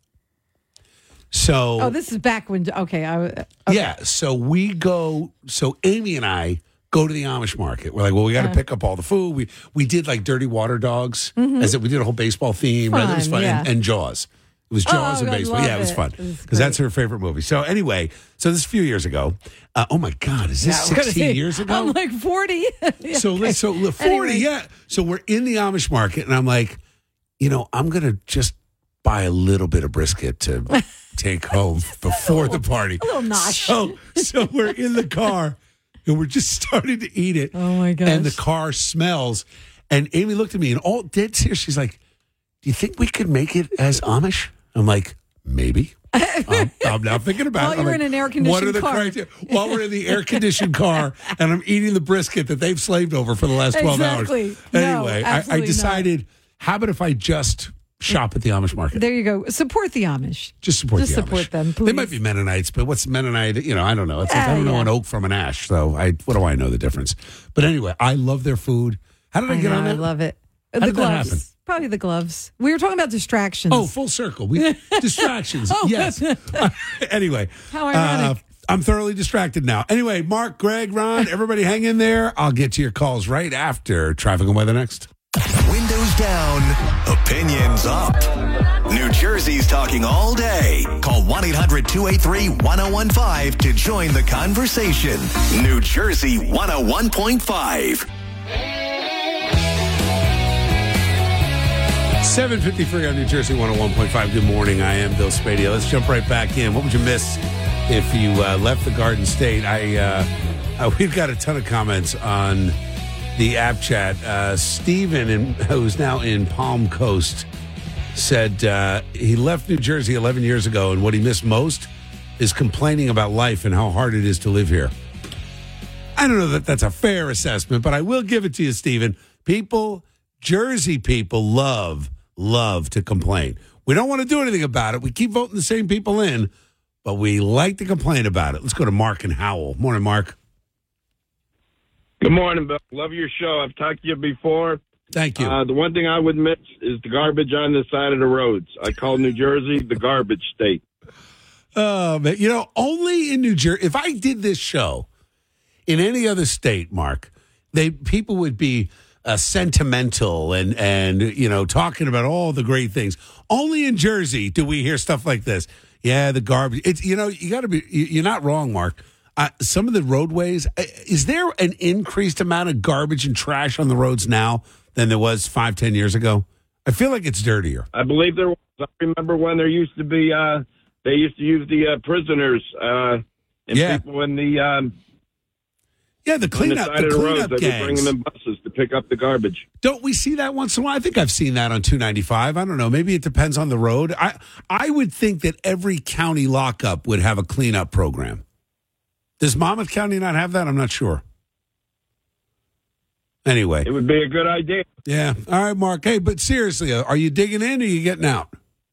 So Oh, this is back when. Okay, I. Okay. yeah, so we go. So Amy and I go to the Amish market. We're like, well, we got to Uh-huh. pick up all the food. We we did like Dirty Water Dogs, as if we did a whole baseball theme. Right? That was Fun, fun, yeah. and, and Jaws. It was Jaws Oh, and I baseball. love Yeah, it was it. fun It was because that's great. her favorite movie. So anyway, so this is a few years ago. Uh, oh my God, is this Yeah, I was gonna sixteen say, years ago? I'm like forty. Yeah, So okay. let's so look, forty, Anyway. yeah. So we're in the Amish market, and I'm like, you know, I'm gonna just buy a little bit of brisket to take home before the party. A little nosh. So so we're in the car, and we're just starting to eat it. Oh my gosh. And the car smells. And Amy looked at me, and all dead serious, she's like, "Do you think we could make it as Amish?" I'm like, maybe. um, I'm now thinking about While it. I'm you're like, in an What are air-conditioned the car. criteria? While we're in the air conditioned car and I'm eating the brisket that they've slaved over for the last twelve Exactly. hours. No, Anyway, I, I absolutely not. decided, how about if I just shop at the Amish market? There you go. Support the Amish. Just support Just the support Amish. them, They please. might be Mennonites, but what's Mennonite? You know, I don't know. It's like, I Yeah, don't know yeah. an oak from an ash. So I, what do I know the difference? But anyway, I love their food. How did I, I get know, on that? I love it. How the did that gloves. happen? Probably the gloves. We were talking about distractions. Oh, full circle. We distractions. Oh. Yes. Anyway, How ironic. uh, I'm thoroughly distracted now. Anyway, Mark, Greg, Ron, everybody hang in there. I'll get to your calls right after traffic and weather next. Windows down, opinions up. New Jersey's talking all day. Call one eight hundred two eight three one oh one five to join the conversation. New Jersey one oh one point five. seven fifty-three on New Jersey one oh one point five. Good morning. I am Bill Spadia. Let's jump right back in. What would you miss if you uh, left the Garden State? I uh, uh, we've got a ton of comments on the app chat. Uh, Steven, in, who's now in Palm Coast, said uh, he left New Jersey eleven years ago, and what he missed most is complaining about life and how hard it is to live here. I don't know that that's a fair assessment, but I will give it to you, Steven. People, Jersey people love love to complain. We don't want to do anything about it. We keep voting the same people in, but we like to complain about it. Let's go to Mark and Howell. Morning, Mark. Good morning, Bill. Love your show. I've talked to you before. Thank you. Uh, the one thing I would miss is the garbage on the side of the roads. I call New Jersey the garbage state. Oh, man. You know, only in New Jersey, if I did this show in any other state, Mark, they people would be uh, sentimental and, and, you know, talking about all the great things. Only in Jersey do we hear stuff like this. Yeah, the garbage. It's, you know, you got to be, you're not wrong, Mark. Uh, some of the roadways, uh, is there an increased amount of garbage and trash on the roads now than there was five, ten years ago? I feel like it's dirtier. I believe there was. I remember when there used to be, uh, they used to use the uh, prisoners uh, and Yeah. people in the, um, Yeah, the on the cleanup, side the of the roads. cleanup They would bring gangs. them in buses to pick up the garbage. Don't we see that once in a while? I think I've seen that on two ninety-five. I don't know. Maybe it depends on the road. I I would think that every county lockup would have a cleanup program. Does Monmouth County not have that? I'm not sure. Anyway. It would be a good idea. Yeah. All right, Mark. Hey, but seriously, are you digging in or are you getting out?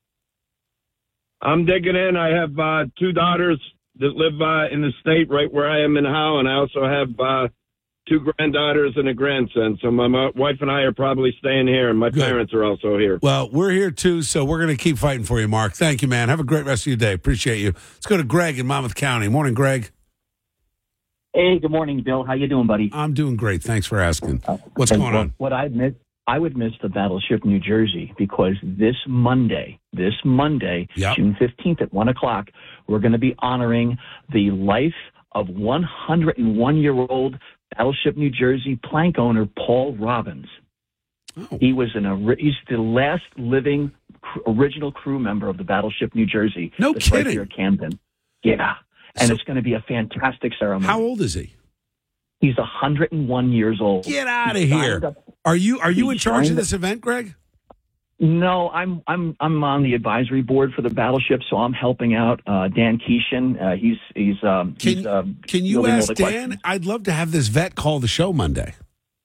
I'm digging in. I have uh, two daughters that live uh, in the state right where I am in Howe, and I also have uh, two granddaughters and a grandson. So my mo- wife and I are probably staying here, and my Good. parents are also here. Well, we're here too, so we're going to keep fighting for you, Mark. Thank you, man. Have a great rest of your day. Appreciate you. Let's go to Greg in Monmouth County. Morning, Greg. Hey, good morning, Bill. How you doing, buddy? I'm doing great. Thanks for asking. What's And going what, on? What I miss, I would miss the Battleship New Jersey because this Monday, this Monday, Yep. June fifteenth at one o'clock, we're going to be honoring the life of one hundred one year old Battleship New Jersey plank owner Paul Robbins. Oh. He was an ori- he's the last living cr- original crew member of the Battleship New Jersey. No that's right kidding. here at Camden. Yeah. and So- it's going to be a fantastic ceremony. How old is he? He's one hundred one years old. Get out of He here. signed up- Are you are you he in charge of signed this event, Greg? No, I'm I'm I'm on the advisory board for the Battleship, so I'm helping out uh, Dan Keeshan. Uh, he's he's um, Can, he's, um, can you fielding all ask the Dan? questions. I'd love to have this vet call the show Monday.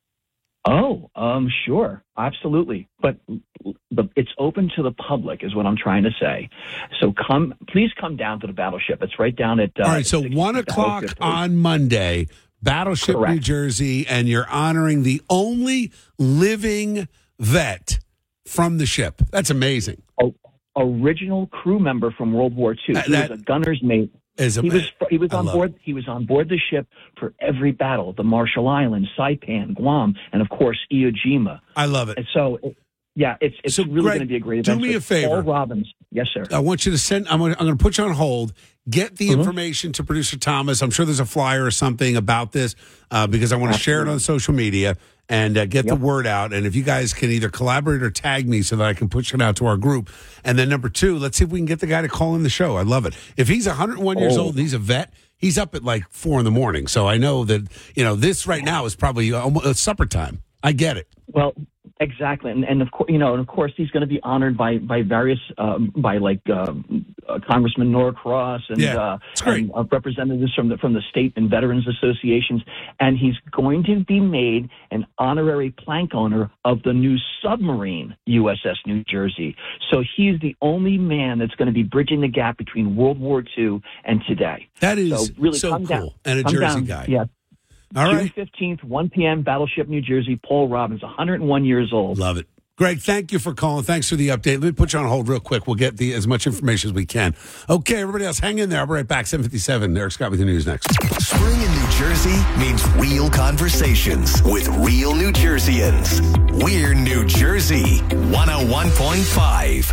Oh, um, sure, absolutely. But but it's open to the public, is what I'm trying to say. So come, please come down to the Battleship. It's right down at. Uh, All right, so one o'clock on Monday, Battleship, Correct. New Jersey, and you're honoring the only living vet from the ship. That's amazing. Oh, original crew member from World War Two. That- he that was a gunner's mate. Is a, He was he was I on love board. He was on board the ship for every battle: the Marshall Islands, Saipan, Guam, and of course Iwo Jima. I love it. And so, it, yeah, it's it's So, really Greg, going to be a great do event. me So a favor. Paul Robbins, yes, sir. I want you to send. I'm going, I'm going to put you on hold. Get the Mhm. information to producer Thomas. I'm sure there's a flyer or something about this uh, because I want to share it on social media and uh, get Yep. the word out. And if you guys can either collaborate or tag me so that I can push it out to our group. And then number two, let's see if we can get the guy to call in the show. I love it. If he's one hundred one years Oh. old and he's a vet, he's up at like four in the morning. So I know that you know this right now is probably almost uh, supper time. I get it. Well, exactly, and and of course, you know, and of course, he's going to be honored by by various um, by like um, uh, Congressman Nora Cross and, Yeah, uh, it's great. and uh, representatives from the from the state and veterans associations, and he's going to be made an honorary plank owner of the new submarine U S S New Jersey. So he's the only man that's going to be bridging the gap between World War Two and today. That is so, really so come cool. down, And a come Jersey down, guy. Yeah. All June right. fifteenth, one p.m., Battleship, New Jersey. Paul Robbins, one hundred one years old. Love it. Greg, thank you for calling. Thanks for the update. Let me put you on hold real quick. We'll get the as much information as we can. Okay, everybody else, hang in there. I'll be right back. seven fifty-seven. Eric Scott with the news next. Spring in New Jersey means real conversations with real New Jerseyans. We're New Jersey one oh one point five.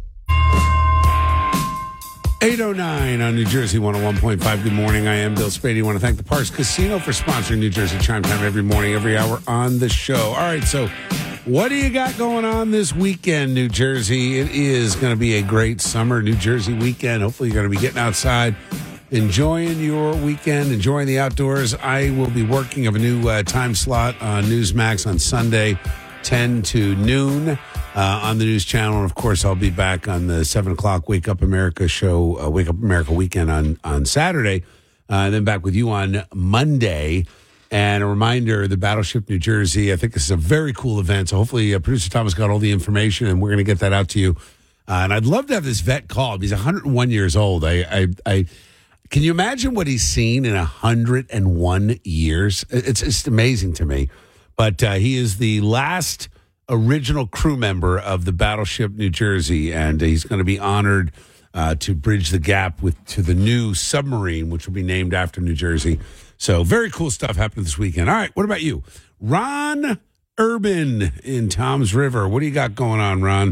eight oh nine on New Jersey one oh one point five. Good morning. I am Bill Spady. I want to thank the Parks Casino for sponsoring New Jersey Chime Time every morning, every hour on the show. All right, so what do you got going on this weekend, New Jersey? It is going to be a great summer New Jersey weekend. Hopefully, you're going to be getting outside, enjoying your weekend, enjoying the outdoors. I will be working of a new uh, time slot on Newsmax on Sunday, ten to noon. Uh, on the news channel. And of course, I'll be back on the seven o'clock Wake Up America show, uh, Wake Up America weekend on, on Saturday. Uh, and then back with you on Monday. And a reminder, the Battleship New Jersey, I think this is a very cool event. So hopefully uh, producer Thomas got all the information and we're going to get that out to you. Uh, and I'd love to have this vet called. He's one hundred one years old. I, I, I can you imagine what he's seen in one hundred one years? It's, it's amazing to me. But uh, he is the last original crew member of the Battleship New Jersey, and he's going to be honored uh, to bridge the gap with to the new submarine, which will be named after New Jersey. So very cool stuff happening this weekend. All right, what about you? Ron Urban in Toms River. What do you got going on, Ron?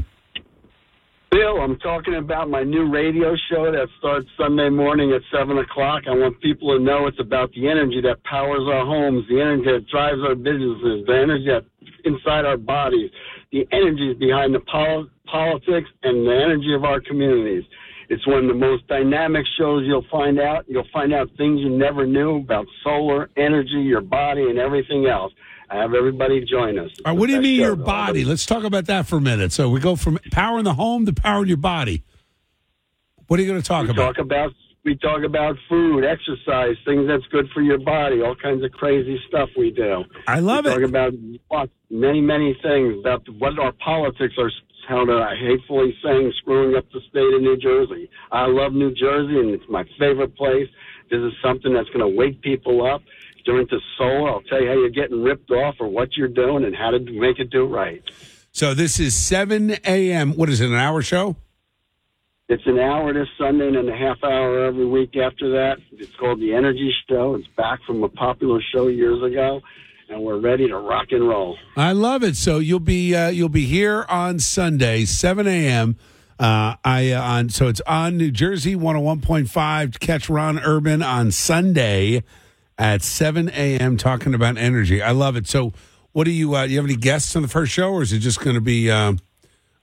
Bill, I'm talking about my new radio show that starts Sunday morning at seven o'clock. I want people to know it's about the energy that powers our homes, the energy that drives our businesses, the energy that's inside our bodies, the energies behind the pol- politics, and the energy of our communities. It's one of the most dynamic shows you'll find out. You'll find out things you never knew about solar, energy, your body, and everything else. I have everybody join us. All right, what do you mean your body? Let's talk about that for a minute. So we go from powering the home to powering your body. What are you going to talk we about? Talk about we talk about food, exercise, things that's good for your body, all kinds of crazy stuff we do. I love we it. Talk about lots- many, many things about what our politics are. How I hatefully saying screwing up the state of New Jersey. I love New Jersey, and it's my favorite place. This is something that's going to wake people up. During the solar, I'll tell you how you're getting ripped off or what you're doing and how to make it do right. So this is seven a.m. What is it, an hour show? It's an hour this Sunday and a half hour every week after that. It's called The Energy Show. It's back from a popular show years ago, and we're ready to rock and roll. I love it. So you'll be uh, you'll be here on Sunday, seven a.m. Uh, I uh, on so it's on New Jersey one oh one point five to catch Ron Urban on Sunday at seven a.m. talking about energy. I love it. So what do you uh, do you have any guests on the first show, or is it just going to be uh,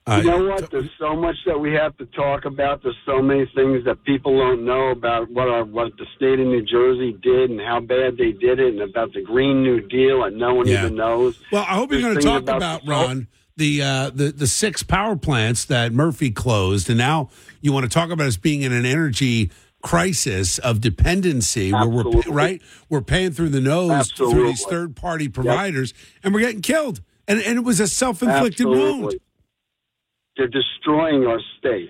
Uh, you know what? There's so much that we have to talk about. There's so many things that people don't know about what our what the state of New Jersey did and how bad they did it, and about the Green New Deal, and no one Yeah. even knows. Well, I hope There's you're going to things talk about, the- Ron, the, uh, the the six power plants that Murphy closed, and now you want to talk about us being in an energy crisis of dependency, where we're Absolutely. right, we're paying through the nose through Absolutely. these third party providers, and we're getting killed, and and it was a self inflicted Absolutely. wound. They're destroying our state.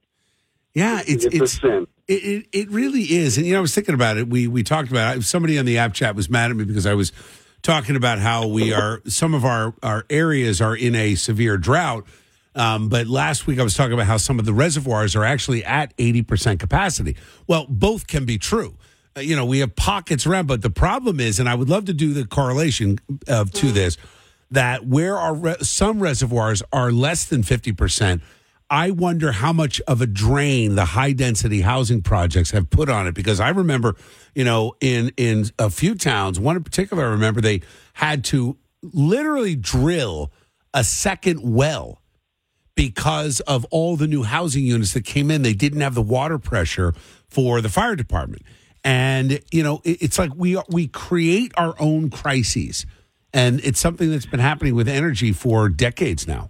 Yeah, it's It's a it's sin. it, it it really is. And you know, I was thinking about it. We we talked about it. Somebody on the app chat was mad at me because I was talking about how we are some of our our areas are in a severe drought. Um, but last week I was talking about how some of the reservoirs are actually at eighty percent capacity. Well, both can be true. Uh, you know, we have pockets around, but the problem is, and I would love to do the correlation of to this, that where our re- some reservoirs are less than fifty percent, I wonder how much of a drain the high density housing projects have put on it. Because I remember, you know, in in a few towns, one in particular, I remember they had to literally drill a second well because of all the new housing units that came in. They didn't have the water pressure for the fire department. And, you know, it, it's like we we create our own crises. And it's something that's been happening with energy for decades now.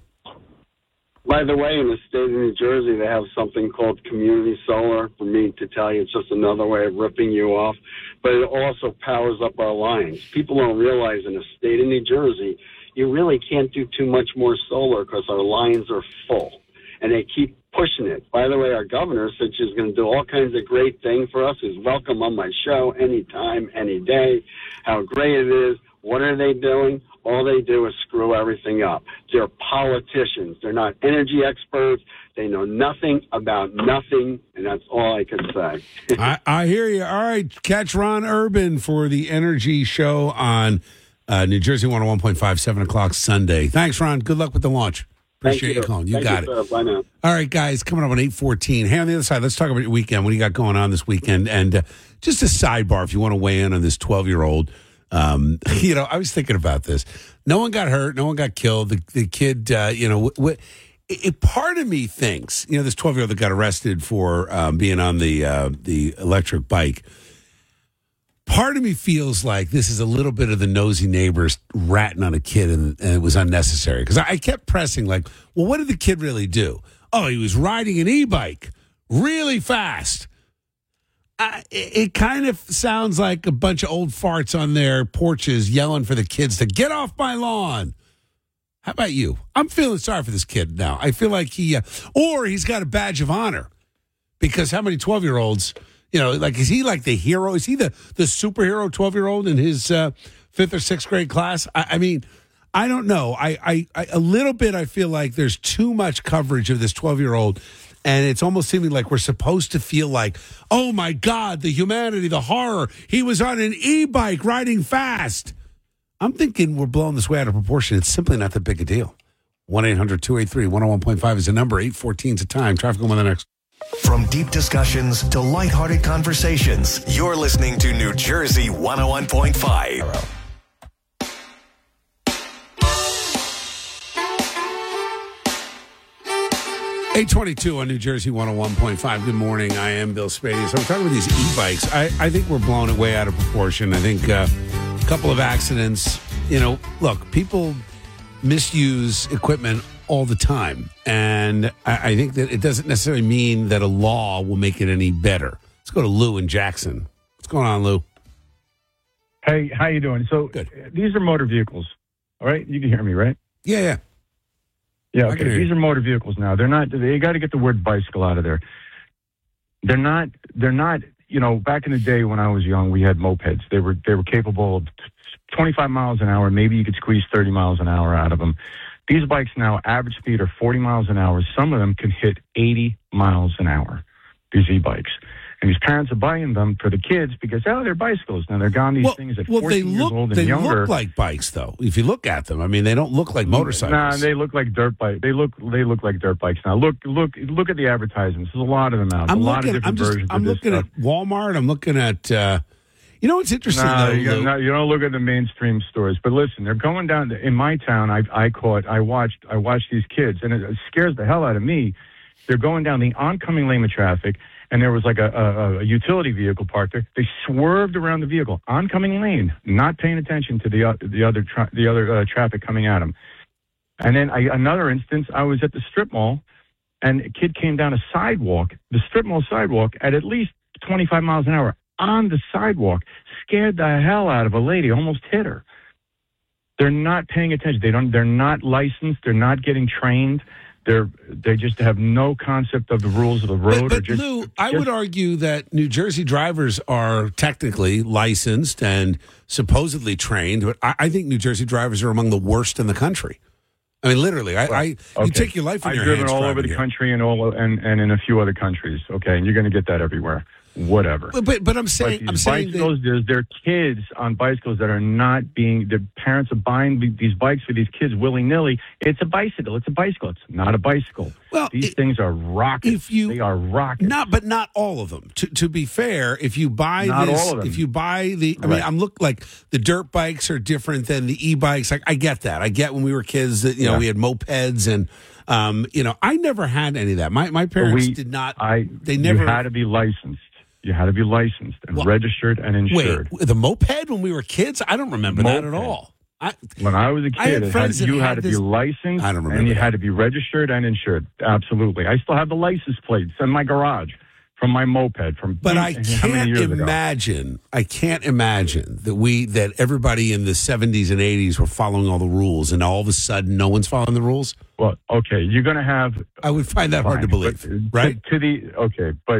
By the way, in the state of New Jersey, they have something called community solar. For me to tell you, it's just another way of ripping you off. But it also powers up our lines. People don't realize in the state of New Jersey, you really can't do too much more solar because our lines are full. And they keep pushing it. By the way, our governor said she's going to do all kinds of great things for us. He's welcome on my show anytime, any day. How great it is. What are they doing? All they do is screw everything up. They're politicians. They're not energy experts. They know nothing about nothing, and that's all I can say. I, I hear you. All right, catch Ron Urban for the Energy Show on uh, New Jersey one oh one point five, seven o'clock Sunday. Thanks, Ron. Good luck with the launch. Appreciate Thank you. you calling. You Thank got you, it. sir. Bye now. All right, guys, coming up on eight fourteen. Hey, on the other side, let's talk about your weekend. What do you got going on this weekend? And uh, just a sidebar, if you want to weigh in on this twelve-year-old. Um, you know, I was thinking about this. No one got hurt. No one got killed. The, the kid, uh, you know, w- w- it, part of me thinks, you know, this twelve-year-old that got arrested for um, being on the uh, the electric bike. Part of me feels like this is a little bit of the nosy neighbors ratting on a kid, and, and it was unnecessary. Because I, I kept pressing, like, well, what did the kid really do? Oh, he was riding an e-bike really fast. Uh, it, it kind of sounds like a bunch of old farts on their porches yelling for the kids to get off my lawn. How about you? I'm feeling sorry for this kid now. I feel like he, uh, or he's got a badge of honor, because how many twelve-year-olds, you know, like, is he like the hero? Is he the, the superhero twelve-year-old in his uh, fifth or sixth grade class? I, I mean, I don't know. I, I, I a little bit, I feel like there's too much coverage of this twelve-year-old. And it's almost seeming like we're supposed to feel like, oh, my God, the humanity, the horror. He was on an e-bike riding fast. I'm thinking we're blowing this way out of proportion. It's simply not that big a deal. one eight hundred two eight three one oh one point five is the number. eight fourteen is the time. Traffic on the next. From deep discussions to lighthearted conversations, you're listening to New Jersey one oh one point five. eight twenty-two on New Jersey one oh one point five. Good morning. I am Bill Spady. So we're talking about these e-bikes. I, I think we're blowing it way out of proportion. I think uh, a couple of accidents. You know, look, people misuse equipment all the time. And I, I think that it doesn't necessarily mean that a law will make it any better. Let's go to Lou in Jackson. What's going on, Lou? Hey, how you doing? So Good. These are motor vehicles, all right? You can hear me, right? Yeah, yeah. Yeah, I okay. can hear These you. are motor vehicles now. They're not. They got to get the word bicycle out of there. They're not. They're not. You know, back in the day when I was young, we had mopeds. They were they were capable of twenty-five miles an hour. Maybe you could squeeze thirty miles an hour out of them. These bikes now, average speed are forty miles an hour. Some of them can hit eighty miles an hour. These e-bikes. And these parents are buying them for the kids because, oh, they're bicycles. Now, they're gone these Well, things at well they fourteen years look old and they younger. look like bikes, though. If you look at them, I mean, they don't look like motorcycles. Nah, they look like dirt bikes. They look they look like dirt bikes now. Look look look at the advertisements. There's a lot of them out. I'm a lot looking. of I'm different just. versions I'm of this looking stuff. at Walmart. I'm looking at. Uh, You know what's interesting, No, though, you, Lou? no, you don't look at the mainstream stores. But listen, they're going down to, in my town. I, I caught, I watched, I watched these kids, and it, it scares the hell out of me. They're going down the oncoming lane of traffic, and there was like a, a, a utility vehicle parked there. They swerved around the vehicle, oncoming lane, not paying attention to the uh, the other tra- the other uh, traffic coming at them. And then I, another instance, I was at the strip mall, and a kid came down a sidewalk, the strip mall sidewalk, at at least twenty-five miles an hour on the sidewalk, scared the hell out of a lady, almost hit her. They're not paying attention. They don't. They're not licensed. They're not getting trained. They're they just have no concept of the rules of the road. But, but or just, Lou, I just- would argue that New Jersey drivers are technically licensed and supposedly trained, but I, I think New Jersey drivers are among the worst in the country. I mean, literally, I, I you Okay. take your life in I've your driven hands. all driving over the here. country and all and, and in a few other countries. Okay, and you're going to get that everywhere. Whatever. But but, but I'm saying But I'm these saying that, bicycles, there's there are kids on bicycles that are not being. Their parents are buying the- these bikes for these kids willy nilly. It's a bicycle. It's a bicycle. It's not a bicycle. Well, these things are rockets. if you they are rockets. not, but not all of them. To to be fair, if you buy Not this, all of them. if you buy the, I mean, Right. I'm look like the dirt bikes are different than the e-bikes. Like I get that. I get when we were kids that you know Yeah. we had mopeds and. Um, you know, I never had any of that. My my parents We- did not. I. They never You had to be licensed. You had to be licensed and Well, registered and insured. Wait, the moped when we were kids? I don't remember that at Moped. all. I, When I was a I had kid, it had, friends that you had had to this- be licensed I don't remember and you that. had to be registered and insured. Absolutely. I still have the license plates in my garage from my moped from But I how many can't years ago? imagine. I can't imagine that we that everybody in the seventies and eighties were following all the rules, and all of a sudden, no one's following the rules. Well, okay, you're going to have. I would find that hard to Fine, believe, but right? To, to the okay, but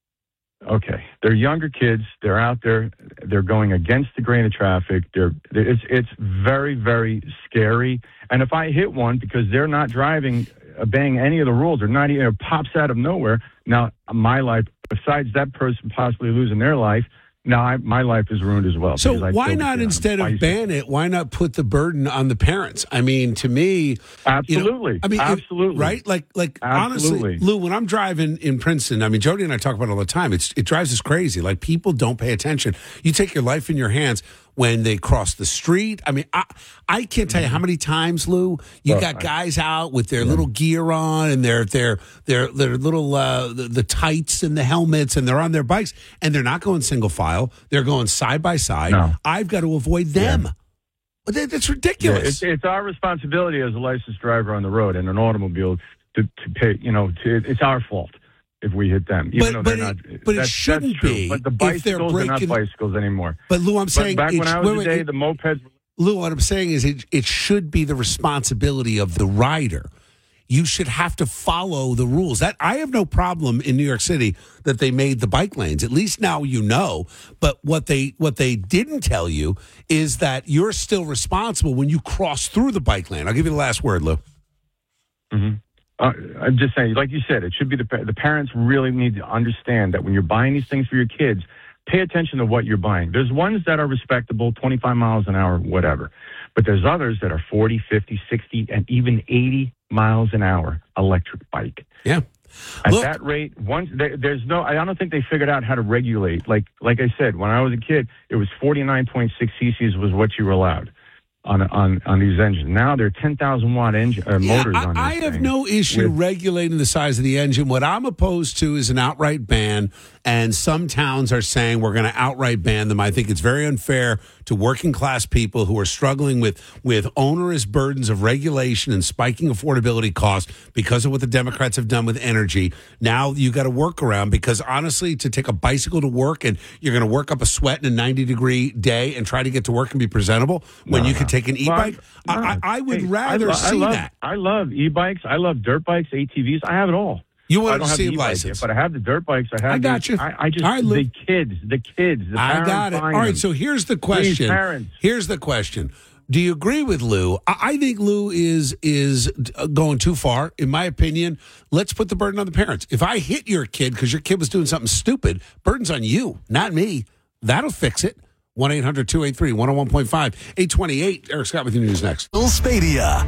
okay, they're younger kids. They're out there. They're going against the grain of traffic. They're, they're it's it's very very scary. And if I hit one because they're not driving, obeying any of the rules, or not even it pops out of nowhere. Now my life, besides that person possibly losing their life, now I, my life is ruined as well. So because I why killed a not kid on a instead of bicycle. ban it? Why not put the burden on the parents? I mean, to me, you know, Absolutely. I mean, if- Absolutely. right? Like, like Absolutely. honestly, Lou, when I'm driving in Princeton, I mean, Jody and I talk about it all the time. It's it drives us crazy. Like people don't pay attention. You take your life in your hands when they cross the street. I mean, I I can't tell you how many times, Lou, you Well, got I- guys out with their little gear on and their their their their little uh, the, the tights and the helmets, and they're on their bikes, and they're not going single file. They're going side by side. No. I've got to avoid them. Well, that- That's ridiculous. Yeah, it's, it's our responsibility as a licensed driver on the road in an automobile to, to pay. You know, to, it's our fault if we hit them, even But- though but they're it- not. but it that's, shouldn't that's true. be But the if they're bicycles are not breaking- bicycles anymore. But Lou, I'm saying but back it when sh- I was wait, a wait, day, it- the mopeds. Lou, what I'm saying is it, it should be the responsibility of the rider. You should have to follow the rules. That I have no problem in New York City that they made the bike lanes. At least now you know. But what they what they didn't tell you is that you're still responsible when you cross through the bike lane. I'll give you the last word, Lou. Mm-hmm. Uh, I'm just saying, like you said, it should be the pa- the parents really need to understand that when you're buying these things for your kids, pay attention to what you're buying. There's ones that are respectable, twenty-five miles an hour, whatever. But there's others that are forty, fifty, sixty, and even eighty miles an hour electric bike. Yeah. At Look- that rate, once there, there's no, I don't think they figured out how to regulate. Like, like I said, when I was a kid, it was forty-nine point six cc's was what you were allowed on on on these engines. Now they're ten thousand watt engine uh, Yeah, motors I, on these I have things no issue with- regulating the size of the engine. What I'm opposed to is an outright ban, and some towns are saying we're going to outright ban them. I think it's very unfair to working class people who are struggling with, with onerous burdens of regulation and spiking affordability costs because of what the Democrats have done with energy. Now you got to work around because honestly, to take a bicycle to work and you're going to work up a sweat in a ninety degree day and try to get to work and be presentable when No, you no. could take an Well, e-bike, I, I, I would Hey, rather I, lo- see I love, that. I love e-bikes. I love dirt bikes, A T Vs. I have it all. You want I don't to have see the them e-bike licensed. yet, but I have the dirt bikes. I have. I got the- you. I, I just All right, Lou. the kids, the kids. The I parents got it. All buying right, them. so here's the Please, question. parents. Here's the question. Do you agree with Lou? I I think Lou is is uh, going too far. In my opinion, let's put the burden on the parents. If I hit your kid because your kid was doing something stupid, burden's on you, not me. That'll fix it. one eight hundred two eight three one oh one point five. eight twenty-eight. Eric Scott with you news next. Bill Spadia.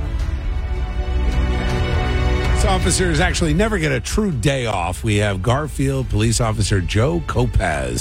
Police officers actually never get a true day off. We have Garfield Police Officer Joe Kopaz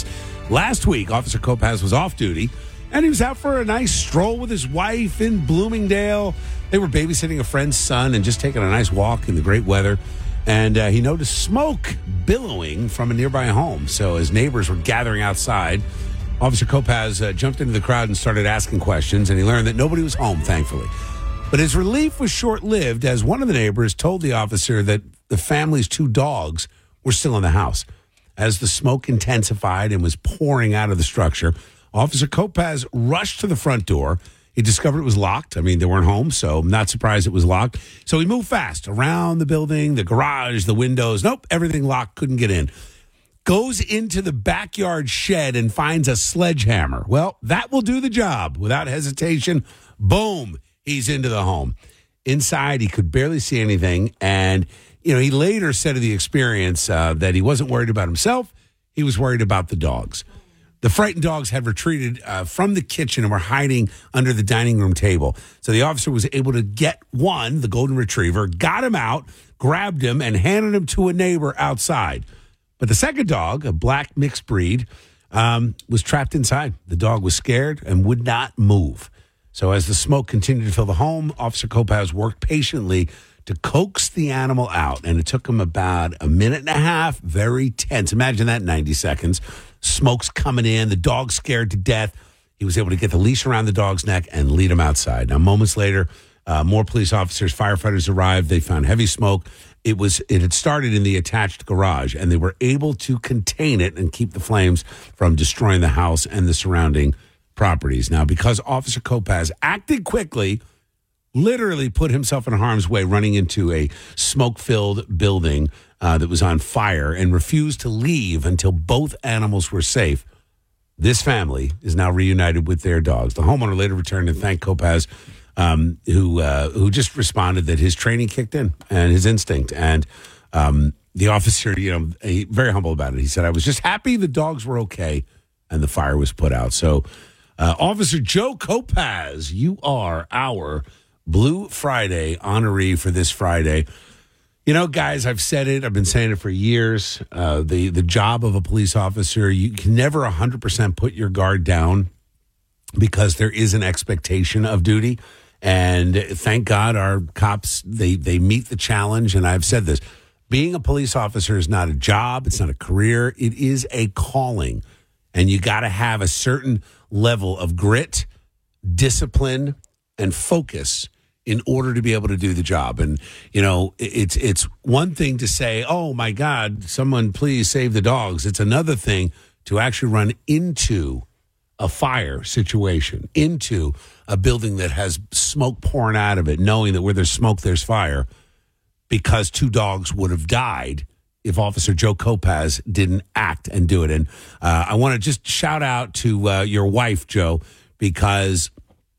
Last week, Officer Kopaz was off duty, and he was out for a nice stroll with his wife in Bloomingdale. They were babysitting a friend's son and just taking a nice walk in the great weather. And uh, he noticed smoke billowing from a nearby home. So as neighbors were gathering outside, Officer Kopaz uh, jumped into the crowd and started asking questions, and he learned that nobody was home, thankfully. But his relief was short-lived as one of the neighbors told the officer that the family's two dogs were still in the house. As the smoke intensified and was pouring out of the structure, Officer Kopaz rushed to the front door. He discovered it was locked. I mean, they weren't home, so I'm not surprised it was locked. So he moved fast around the building, the garage, the windows. Nope, everything locked, couldn't get in. Goes into the backyard shed and finds a sledgehammer. Well, that will do the job. Without hesitation, boom, he's into the home. Inside, he could barely see anything, and you know, he later said of the experience uh, that he wasn't worried about himself. He was worried about the dogs. The frightened dogs had retreated uh, from the kitchen and were hiding under the dining room table. So the officer was able to get one, the golden retriever, got him out, grabbed him, and handed him to a neighbor outside. But the second dog, a black mixed breed, um, was trapped inside. The dog was scared and would not move. So as the smoke continued to fill the home, Officer Kopaz worked patiently to coax the animal out, and it took him about a minute and a half, very tense. Imagine that, ninety seconds. Smoke's coming in, the dog's scared to death. He was able to get the leash around the dog's neck and lead him outside. Now, moments later, uh, more police officers, firefighters arrived. They found heavy smoke. It was it had started in the attached garage, and they were able to contain it and keep the flames from destroying the house and the surrounding properties. Now, because Officer Kopaz acted quickly, literally put himself in harm's way running into a smoke-filled building uh, that was on fire and refused to leave until both animals were safe. This family is now reunited with their dogs. The homeowner later returned and thanked Kopaz, um, who uh, who just responded that his training kicked in and his instinct. And um, the officer, you know, he, very humble about it. He said, "I was just happy the dogs were okay and the fire was put out." So, uh, Officer Joe Kopaz, you are our Blue Friday honoree for this Friday. You know, guys, I've said it. I've been saying it for years. Uh, the, the job of a police officer, you can never one hundred percent put your guard down because there is an expectation of duty. And thank God our cops, they, they meet the challenge. And I've said this, being a police officer is not a job. It's not a career. It is a calling. And you got to have a certain level of grit, discipline, and focus in order to be able to do the job. And, you know, it's it's one thing to say, oh, my God, someone please save the dogs. It's another thing to actually run into a fire situation, into a building that has smoke pouring out of it, knowing that where there's smoke, there's fire, because two dogs would have died if Officer Joe Kopaz didn't act and do it. And uh, I want to just shout out to uh, your wife, Joe, because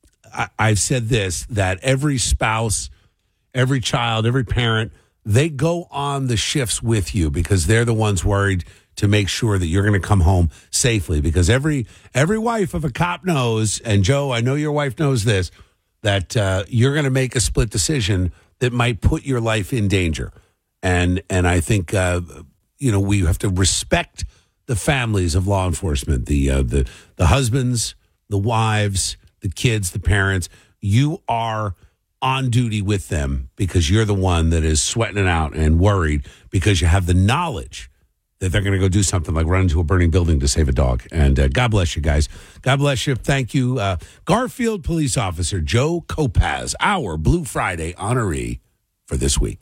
I, I've said this, that every spouse, every child, every parent, they go on the shifts with you because they're the ones worried to make sure that you're going to come home safely. Because every every wife of a cop knows, and Joe, I know your wife knows this, that uh, you're going to make a split decision that might put your life in danger. And and I think uh, you know, we have to respect the families of law enforcement, the uh, the the husbands, the wives, the kids, the parents. You are on duty with them because you're the one that is sweating it out and worried because you have the knowledge that they're going to go do something like run into a burning building to save a dog. And uh, God bless you guys. God bless you. Thank you. Uh, Garfield Police Officer Joe Kopaz, our Blue Friday honoree for this week.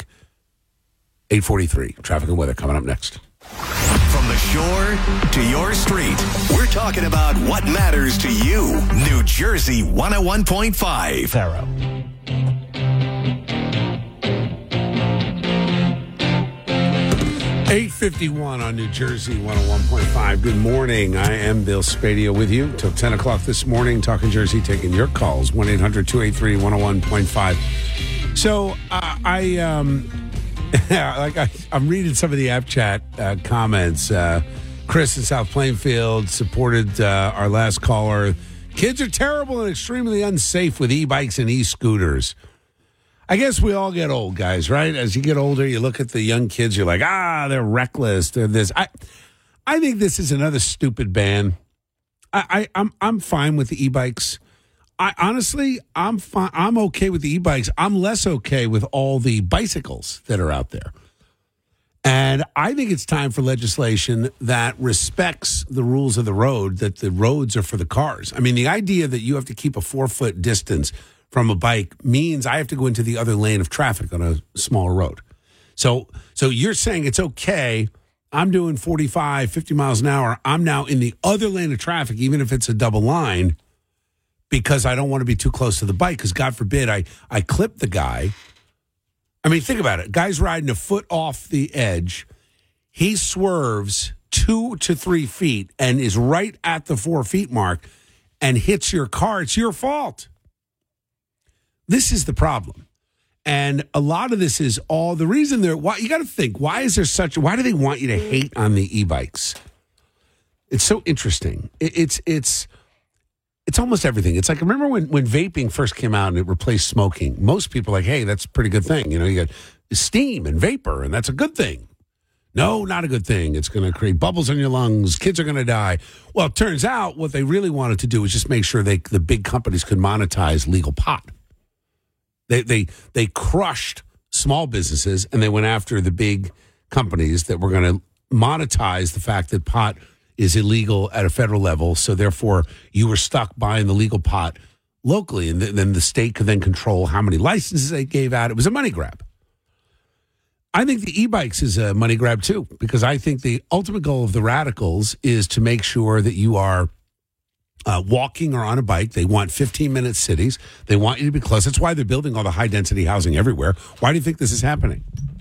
eight forty-three, traffic and weather coming up next. From the shore to your street, we're talking about what matters to you. New Jersey one oh one point five. Pharaoh. eight fifty-one on New Jersey one oh one point five. Good morning. I am Bill Spadia with you till ten o'clock this morning. Talking Jersey, taking your calls. one eight hundred two eight three one oh one point five. So uh, I, um, like I, I'm reading some of the app chat uh, comments. Uh, Chris in South Plainfield supported uh, our last caller. Kids are terrible and extremely unsafe with e-bikes and e-scooters. I guess we all get old, guys, right? As you get older, you look at the young kids, you're like, ah, they're reckless, they're this. I I think this is another stupid ban. I, I I'm I'm fine with the e-bikes. I honestly, I'm fine. I'm okay with the e-bikes. I'm less okay with all the bicycles that are out there. And I think it's time for legislation that respects the rules of the road, that the roads are for the cars. I mean, the idea that you have to keep a four-foot distance from a bike means I have to go into the other lane of traffic on a smaller road. So, so you're saying it's okay. I'm doing forty-five, fifty miles an hour. I'm now in the other lane of traffic, even if it's a double line, because I don't want to be too close to the bike. Because God forbid I, I clip the guy. I mean, think about it. Guy's riding a foot off the edge. He swerves two to three feet and is right at the four feet mark and hits your car. It's your fault. This is the problem. And a lot of this is all the reason they're, why, you got to think, why is there such, why do they want you to hate on the e-bikes? It's so interesting. It, it's, it's, It's almost everything. It's like, remember when, when vaping first came out and it replaced smoking? Most people are like, hey, that's a pretty good thing. You know, you got steam and vapor, and that's a good thing. No, not a good thing. It's going to create bubbles in your lungs. Kids are going to die. Well, it turns out what they really wanted to do was just make sure they, the big companies could monetize legal pot. They, they, they crushed small businesses, and they went after the big companies that were going to monetize the fact that pot is illegal at a federal level, so therefore you were stuck buying the legal pot locally, and th- then the state could then control how many licenses they gave out. It was a money grab. I think the e-bikes is a money grab too, because I think the ultimate goal of the radicals is to make sure that you are uh, walking or on a bike. They want fifteen-minute cities. They want you to be close. That's why they're building all the high-density housing everywhere. Why do you think this is happening?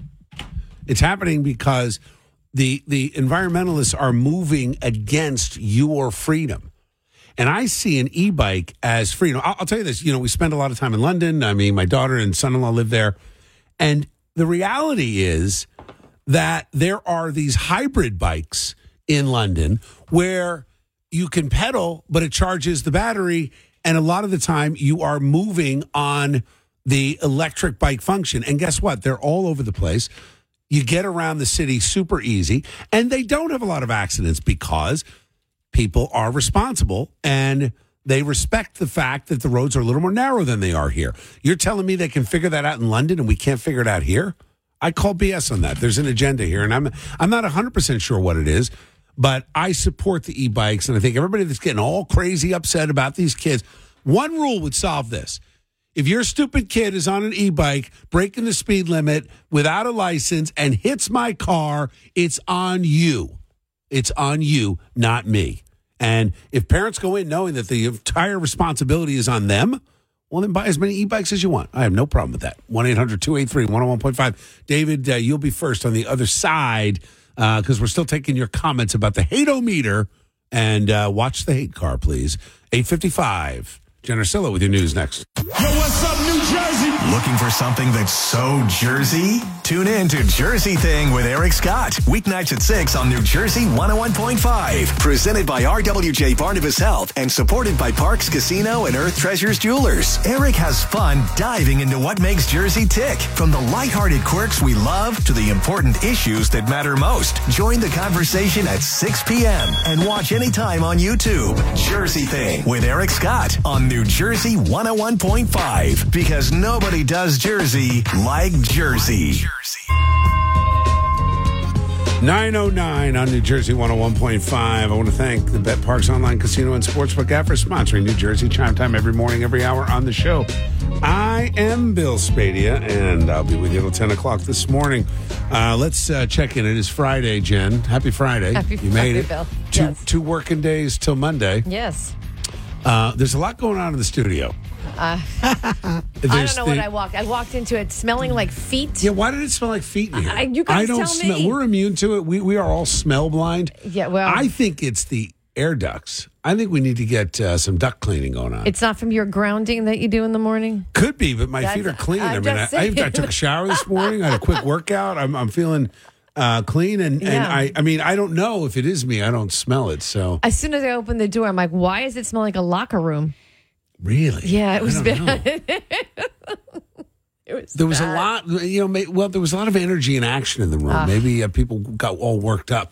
It's happening because The the environmentalists are moving against your freedom. And I see an e-bike as freedom. I'll, I'll tell you this, you know, we spend a lot of time in London. I mean, my daughter and son-in-law live there. And the reality is that there are these hybrid bikes in London where you can pedal, but it charges the battery. And a lot of the time you are moving on the electric bike function. And guess what? They're all over the place. You get around the city super easy, and they don't have a lot of accidents because people are responsible and they respect the fact that the roads are a little more narrow than they are here. You're telling me they can figure that out in London and we can't figure it out here? I call B S on that. There's an agenda here, and I'm I'm not one hundred percent sure what it is, but I support the e-bikes, and I think everybody that's getting all crazy upset about these kids, one rule would solve this. If your stupid kid is on an e-bike, breaking the speed limit without a license and hits my car, it's on you. It's on you, not me. And if parents go in knowing that the entire responsibility is on them, well, then buy as many e-bikes as you want. I have no problem with that. one eight hundred two eight three one oh one point five. David, uh, you'll be first on the other side because uh, we're still taking your comments about the hate-o-meter. And uh, watch the hate car, please. eight fifty-five. Jen Arcillo with your news next. Yo, what's up, New Jersey? Looking for something that's so Jersey? Tune in to Jersey Thing with Eric Scott. Weeknights at six on New Jersey one oh one point five. Presented by R W J Barnabas Health and supported by Parks Casino and Earth Treasures Jewelers. Eric has fun diving into what makes Jersey tick. From the lighthearted quirks we love to the important issues that matter most. Join the conversation at six p.m. and watch anytime on YouTube. Jersey Thing with Eric Scott on New Jersey one oh one point five. Because nobody does Jersey like Jersey. nine oh nine on New Jersey one oh one point five. I want to thank the Bet Parks Online Casino and Sportsbook app for sponsoring New Jersey Chime Time every morning, every hour on the show. I am Bill Spadia, and I'll be with you till ten o'clock this morning. Uh, let's uh, check in. It is Friday, Jen. Happy Friday. Happy you Friday, made it. Bill. Two, Yes. two working days till Monday. Yes. Uh, there's a lot going on in the studio. Uh, I don't know what I walked. I walked into it smelling like feet. Yeah, why did it smell like feet in here? I, you guys I don't tell smell. me. We're immune to it. We we are all smell blind. Yeah, well, I think it's the air ducts. I think we need to get uh, some duct cleaning going on. it's not from your grounding that you do in the morning. Could be, but my That's- feet are clean. I'm I mean, just I, I, I saying. took a shower this morning. I had a quick workout. I'm I'm feeling uh, clean, and, and Yeah. I I mean I don't know if it is me. I don't smell it. So As soon as I opened the door, I'm like, why does it smell like a locker room? really, Yeah, it was I don't know. bad. It was There was bad. a lot, you know. May, well, there was a lot of energy and action in the room. Ah. Maybe uh, people got all worked up.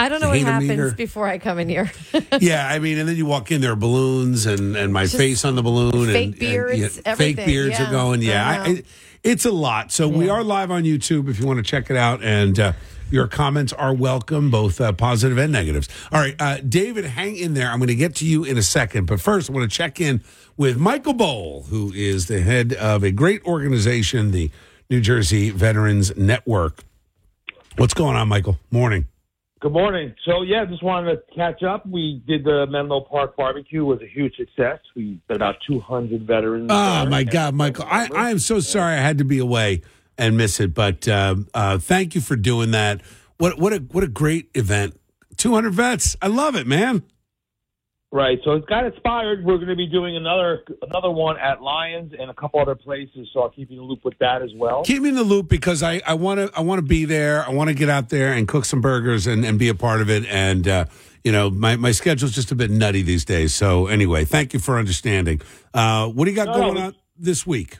I don't know the what happens meter. before I come in here. Yeah, I mean, and then you walk in, there are balloons and, and my Just face on the balloon. fake and, beards, and, yeah, everything. Fake beards Yeah. are going. Yeah, I I know. I, it's a lot. So we are live on YouTube if you want to check it out. And uh, your comments are welcome, both uh, positive and negatives. All right, uh, David, hang in there. I'm going to get to you in a second. But first, I want to check in with Michael Bohl, who is the head of a great organization, the New Jersey Veterans Network. What's going on, Michael? Morning. Good morning. So, yeah, just wanted to catch up. We did the Menlo Park barbecue. It was a huge success. We had about two hundred veterans. Oh, there. my God, Michael. I, I am so sorry I had to be away and miss it, but uh, uh, thank you for doing that. What what a what a great event. two hundred vets. I love it, man. Right. So it got inspired. We're going to be doing another another one at Lions and a couple other places, so I'll keep you in the loop with that as well. Keep me in the loop because I I want to I want to be there. I want to get out there and cook some burgers and, and be a part of it. And uh, you know, my my schedule's just a bit nutty these days. So anyway, thank you for understanding. Uh, what do you got No, going no. on this week?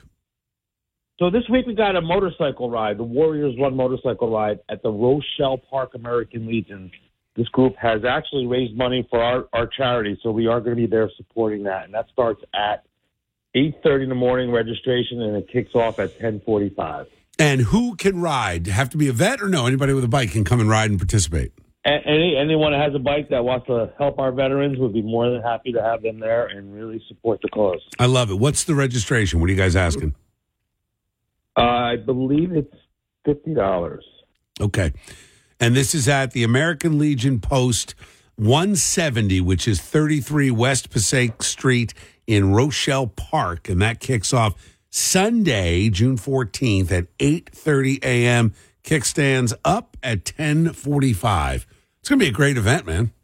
So this week we got a motorcycle ride, the Warriors Run motorcycle ride at the Rochelle Park American Legion. This group has actually raised money for our, our charity, so we are going to be there supporting that. And that starts at eight thirty in the morning registration, and it kicks off at ten forty-five. And who can ride? Have to be a vet or no? Anybody with a bike can come and ride and participate. A- Any anyone that has a bike that wants to help our veterans would be more than happy to have them there and really support the cause. I love it. What's the registration? What are you guys asking? Uh, I believe it's fifty dollars. Okay. And this is at the American Legion Post one seventy, which is thirty-three West Passaic Street in Rochelle Park. And that kicks off Sunday, June fourteenth at eight thirty a.m. Kickstands up at ten forty-five. It's going to be a great event, man.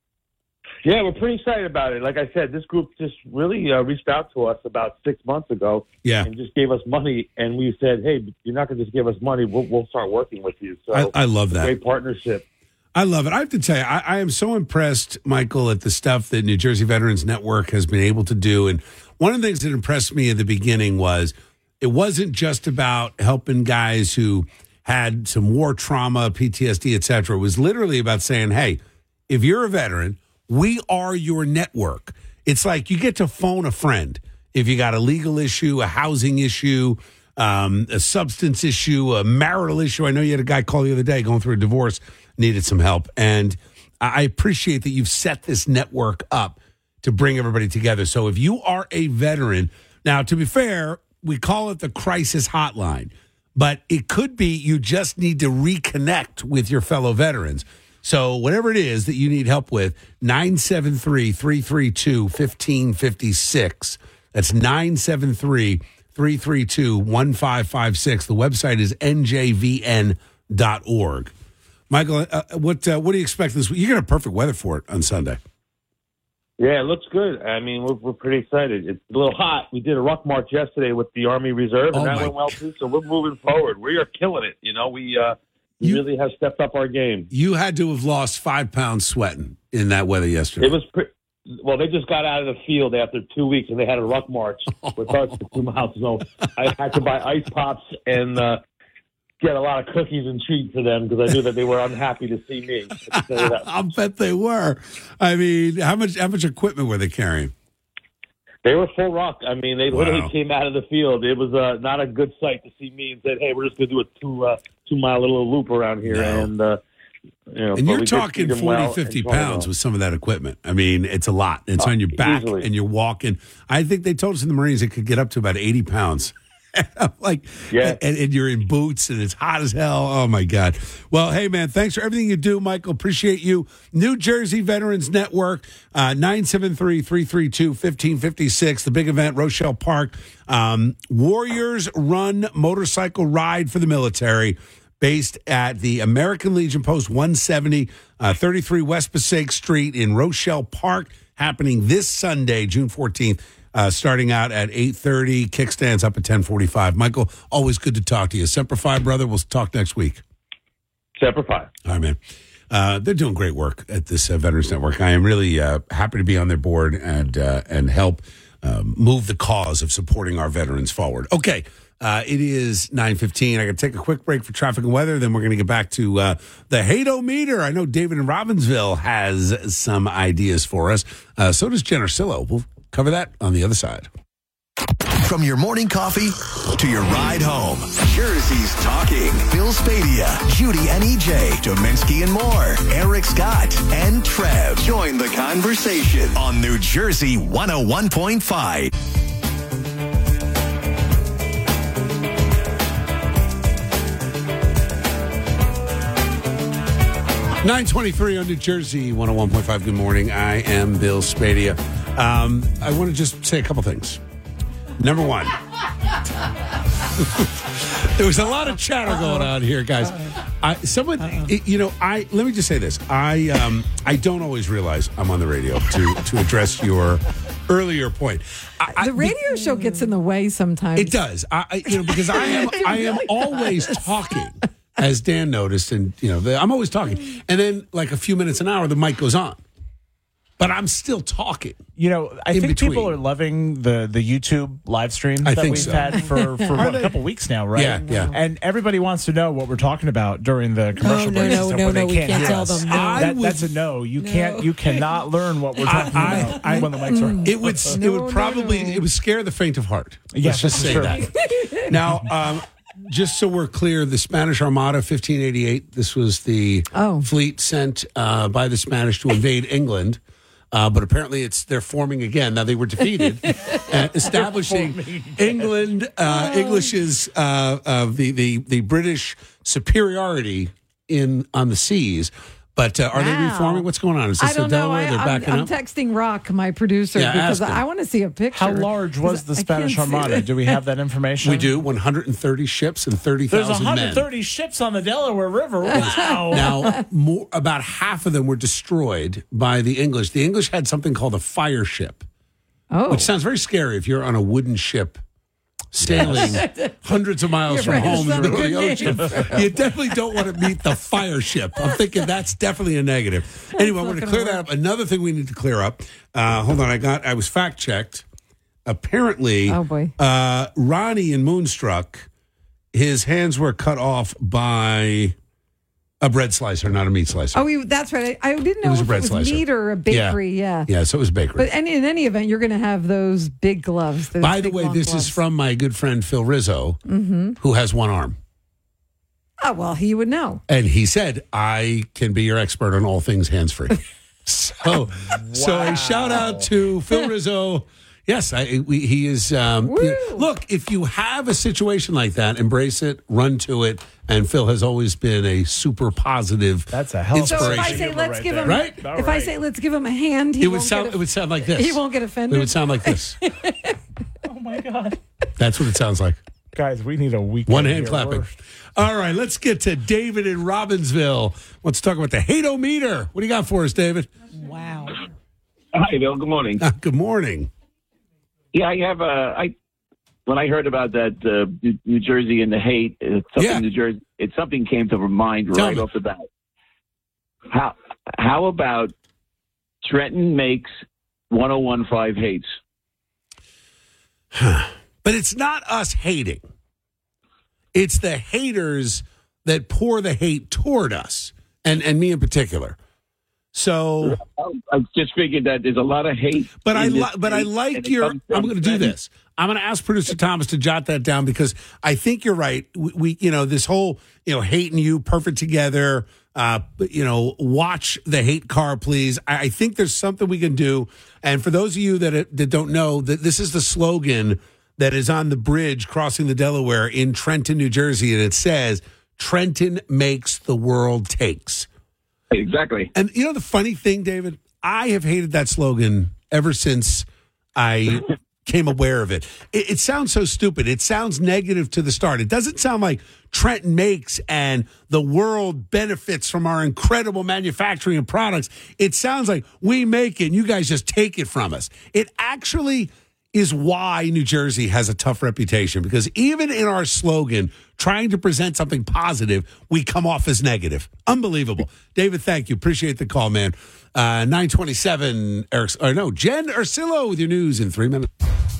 Yeah, we're pretty excited about it. Like I said, this group just really uh, reached out to us about six months ago Yeah. and just gave us money. And we said, hey, you're not going to just give us money. We'll, we'll start working with you. So I- I love that. Great partnership. I love it. I have to tell you, I, I am so impressed, Michael, at the stuff that New Jersey Veterans Network has been able to do. And one of the things that impressed me at the beginning was it wasn't just about helping guys who had some war trauma, P T S D, et cetera. It was literally about saying, hey, if you're a veteran, we are your network. It's like you get to phone a friend if you got a legal issue, a housing issue, um, a substance issue, a marital issue. I know you had a guy call the other day going through a divorce, needed some help. And I appreciate that you've set this network up to bring everybody together. So if you are a veteran, now to be fair, we call it the crisis hotline, but it could be you just need to reconnect with your fellow veterans. So whatever it is that you need help with, nine seven three, three three two, one five five six. That's nine seven three, three three two, one five five six. The website is N J V N dot org. Michael, uh, what uh, what do you expect this week? You're going to have perfect weather for it on Sunday. Yeah, it looks good. I mean, we're, we're pretty excited. It's a little hot. We did a ruck march yesterday with the Army Reserve, and Oh, that my went well, too. So we're moving forward. We are killing it. You know, we, uh, we really have stepped up our game. You had to have lost five pounds sweating in that weather yesterday. It was pre- well. They just got out of the field after two weeks, and they had a ruck march with us for two miles. So I had to buy ice pops and uh, get a lot of cookies and treats for them because I knew that they were unhappy to see me. I can tell you that. I'll bet they were. I mean, how much how much equipment were they carrying? They were full ruck. I mean, they literally Wow. came out of the field. It was uh, not a good sight to see me and said, "Hey, we're just going to do a two uh, two mile little loop around here." No. And uh, you know, And but you're we did talking feed them forty, well fifty and train them pounds well. with some of that equipment. I mean, it's a lot. It's Uh, on your back easily. and you're walking. I think they told us in the Marines it could get up to about eighty pounds. I'm like, Yeah. and, and you're in boots and it's hot as hell. Oh, my God. Well, hey, man, thanks for everything you do, Michael. Appreciate you. New Jersey Veterans Network, uh, nine seven three, three three two, one five five six, the big event, Rochelle Park. Um, Warriors Run motorcycle ride for the military, based at the American Legion Post one seventy, uh, thirty-three West Passaic Street in Rochelle Park, happening this Sunday, June fourteenth. Uh, starting out at eight thirty, kickstands up at ten forty-five. Michael, always good to talk to you. Semper Fi, brother. We'll talk next week. Semper Fi. All right, man. Uh, they're doing great work at this uh, Veterans Network. I am really uh, happy to be on their board and uh, and help um, move the cause of supporting our veterans forward. Okay. Uh, it is nine fifteen. I got to take a quick break for traffic and weather. Then we're going to get back to uh, the Hate-O-Meter. I know David in Robbinsville has some ideas for us. Uh, so does Jen Ursillo. We'll cover that on the other side. From your morning coffee to your ride home, Jersey's talking. Bill Spadia, Judy and E J, Dominski and more, Eric Scott and Trev. Join the conversation on New Jersey one oh one point five. nine twenty-three on New Jersey one oh one point five. Good morning. I am Bill Spadia. Um, I want to just say a couple things. Number one, there was a lot of chatter going on here, guys. I, someone, it, you know, I let me just say this. I um, I don't always realize I'm on the radio to to address your earlier point. I, I, the radio show gets in the way sometimes. It does. I, I you know because I am I am really always does. talking, as Dan noticed, and you know the, I'm always talking, and then like a few minutes an hour, the mic goes on. But I'm still talking. You know, I think between. people are loving the, the YouTube live stream I that think we've so. had for, for what, a couple weeks now, right? Yeah, yeah. And everybody wants to know what we're talking about during the commercial Oh, no, breaks and no, stuff no, where no, they we can't, can't hear tell us. them, no. I That, would- that's a no. You No. can't. You cannot learn what we're talking I- about I- when the mics are on. It would it No, would probably no, no. it would scare the faint of heart. Yes, Let's just say that's that. Now, um, just so we're clear, the Spanish Armada, fifteen eighty-eight. This was the Oh. fleet sent uh, by the Spanish to invade England. Uh, but apparently, it's they're forming again. Now they were defeated, uh, establishing England, uh, English's uh, uh, the the the British superiority in on the seas. But uh, are they Wow. reforming? What's going on? Is this I don't the know. Delaware? I, They're I'm, backing I'm up. texting Rock, my producer, Yeah, because ask him. I want to see a picture. How large was the I Spanish can't see Armada? it. Do we have that information? We do one hundred thirty ships and thirty There's thousand men. one hundred thirty ships on the Delaware River. Wow. Now, more, about half of them were destroyed by the English. The English had something called a fire ship, Oh. which sounds very scary if you're on a wooden ship sailing hundreds of miles You're from right. home in the middle of the Good ocean. You definitely don't want to meet the fire ship. I'm thinking that's definitely a negative. Anyway, I not want to gonna clear that work. up. Another thing we need to clear up. Uh, hold on, I got. I was fact checked. Apparently, Oh, boy. uh, Ronnie in Moonstruck, his hands were cut off by a bread slicer, not a meat slicer. Oh, we, that's right. I, I didn't know was a if bread it was slicer. meat or a bakery. Yeah. Yeah, so it was bakery. But any, in any event, you're going to have those big gloves. those By the big, way, long this gloves. is from my good friend Phil Rizzo, Mm-hmm. who has one arm. Oh, well, he would know. And he said, I can be your expert on all things hands free. so, so a shout out to Phil Rizzo. Yes, I, we, he is. Um, you know, look, if you have a situation like that, embrace it, run to it. And Phil has always been a super positive. That's a hell of a So if I inspiration. say let's right give there. him, Right? if All I right. say let's give him a hand, he it would won't sound. get It would sound like this. He won't get offended. It would sound like this. Oh my God. That's what it sounds like. Guys, we need a week. One hand clapping. All right, let's get to David in Robbinsville. Let's talk about the Hate-O-Meter. What do you got for us, David? Wow. Hi, Bill. Good morning. Uh, good morning. Yeah, I have a. I when I heard about that uh, New- New Jersey and the hate, uh, something Yeah. New Jersey, it something came to mind Tell right me. off the bat. How how about Trenton makes one oh one point five hates? But it's not us hating. It's the haters that pour the hate toward us, and, and me in particular. So, I just figured that there's a lot of hate. but I in this li- but I state, like and it your. comes I'm from going to do Trenton. this. I'm going to ask producer Thomas to jot that down because I think you're right. We, we you know, this whole you know hating you, perfect together. Uh, but, you know, watch the hate car, please. I, I think there's something we can do. And for those of you that that don't know, that this is the slogan that is on the bridge crossing the Delaware in Trenton, New Jersey, and it says, "Trenton makes, the world takes." Exactly. And you know the funny thing, David? I have hated that slogan ever since I came aware of it. it. It sounds so stupid. It sounds negative to the start. It doesn't sound like Trenton makes and the world benefits from our incredible manufacturing and products. It sounds like we make it and you guys just take it from us. It actually is why New Jersey has a tough reputation, because even in our slogan, trying to present something positive, we come off as negative. Unbelievable. David, thank you. Appreciate the call, man. Uh, nine twenty-seven, Eric, or no, Jen Ursillo with your news in three minutes.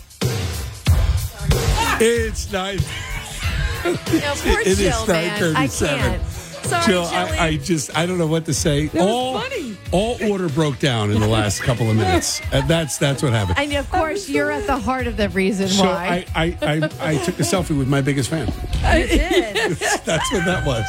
It's nine. No, poor it Jill, is man. I 9:37. can't. Sorry, Jill, Jilly. I, I just, I don't know what to say. That was all, funny. all order broke down in the last couple of minutes. And that's that's what happened. And of course, you're at the heart of the reason So why. I, I, I, I took a selfie with my biggest fan. You did. That's what that was.